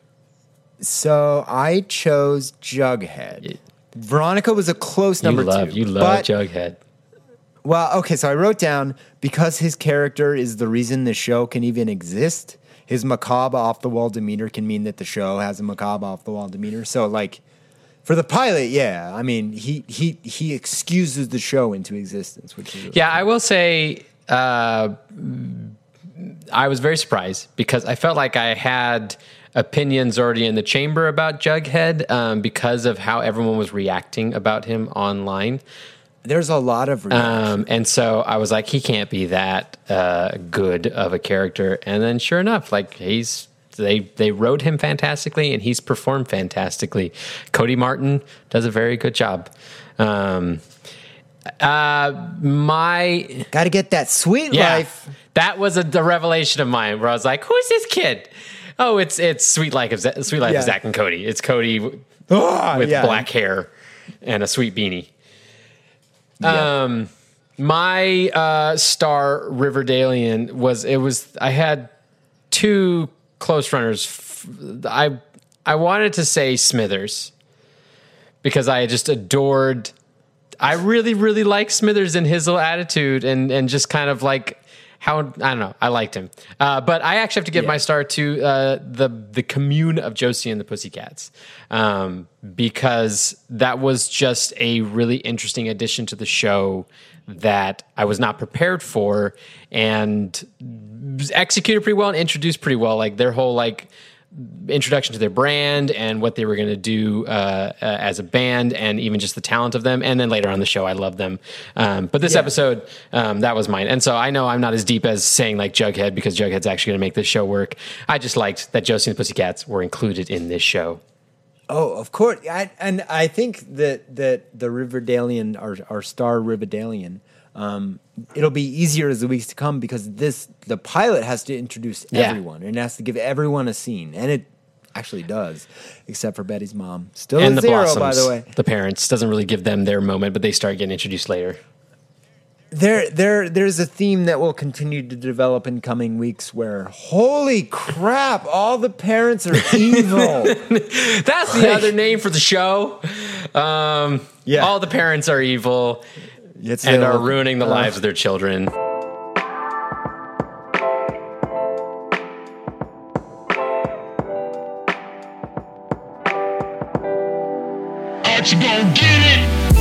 So I chose Jughead. Veronica was a close number you love, two. You love Jughead. Well, okay, so I wrote down, because his character is the reason the show can even exist, his macabre, off-the-wall demeanor can mean that the show has a macabre, off-the-wall demeanor. So, like, for the pilot, yeah, I mean, he he he excuses the show into existence, which is really yeah, cool. I will say uh, I was very surprised because I felt like I had opinions already in the chamber about Jughead um, because of how everyone was reacting about him online. There's a lot of reaction. Um, and so I was like, he can't be that uh, good of a character. And then sure enough, like he's, they, they wrote him fantastically and he's performed fantastically. Cody Martin does a very good job. Um, uh, my, got to get that sweet yeah, life. That was a, a revelation of mine where I was like, who's this kid? Oh, it's, it's Sweet Life of Z- Sweet Life yeah. of Zach and Cody. It's Cody w- oh, with yeah. black hair and a sweet beanie. Yeah. Um, my uh, star Riverdalian was it was I had two close runners. I I wanted to say Smithers because I just adored. I really really like Smithers and his little attitude and and just kind of like how I don't know I liked him. Uh, but I actually have to give yeah. my star to uh, the the commune of Josie and the Pussycats. Um, because that was just a really interesting addition to the show that I was not prepared for and executed pretty well and introduced pretty well. Like their whole like introduction to their brand and what they were going to do uh, uh, as a band and even just the talent of them. And then later on the show, I love them. Um, but this yeah. episode, um, that was mine. And so I know I'm not as deep as saying like Jughead because Jughead's actually going to make this show work. I just liked that Josie and the Pussycats were included in this show. Oh, of course. I, and I think that, that the Riverdalian, our, our star Riverdalian, um, it'll be easier as the weeks to come because this the pilot has to introduce yeah. everyone and it has to give everyone a scene, and it actually does, except for Betty's mom. Still and a the zero, Blossoms, by the way. The parents doesn't really give them their moment, but they start getting introduced later. There, there, there's a theme that will continue to develop in coming weeks where, holy crap, all the parents are evil. That's the other name for the show. Um, yeah. All the parents are evil It's and the- are ruining the uh, lives of their children. Aren't you gonna get it?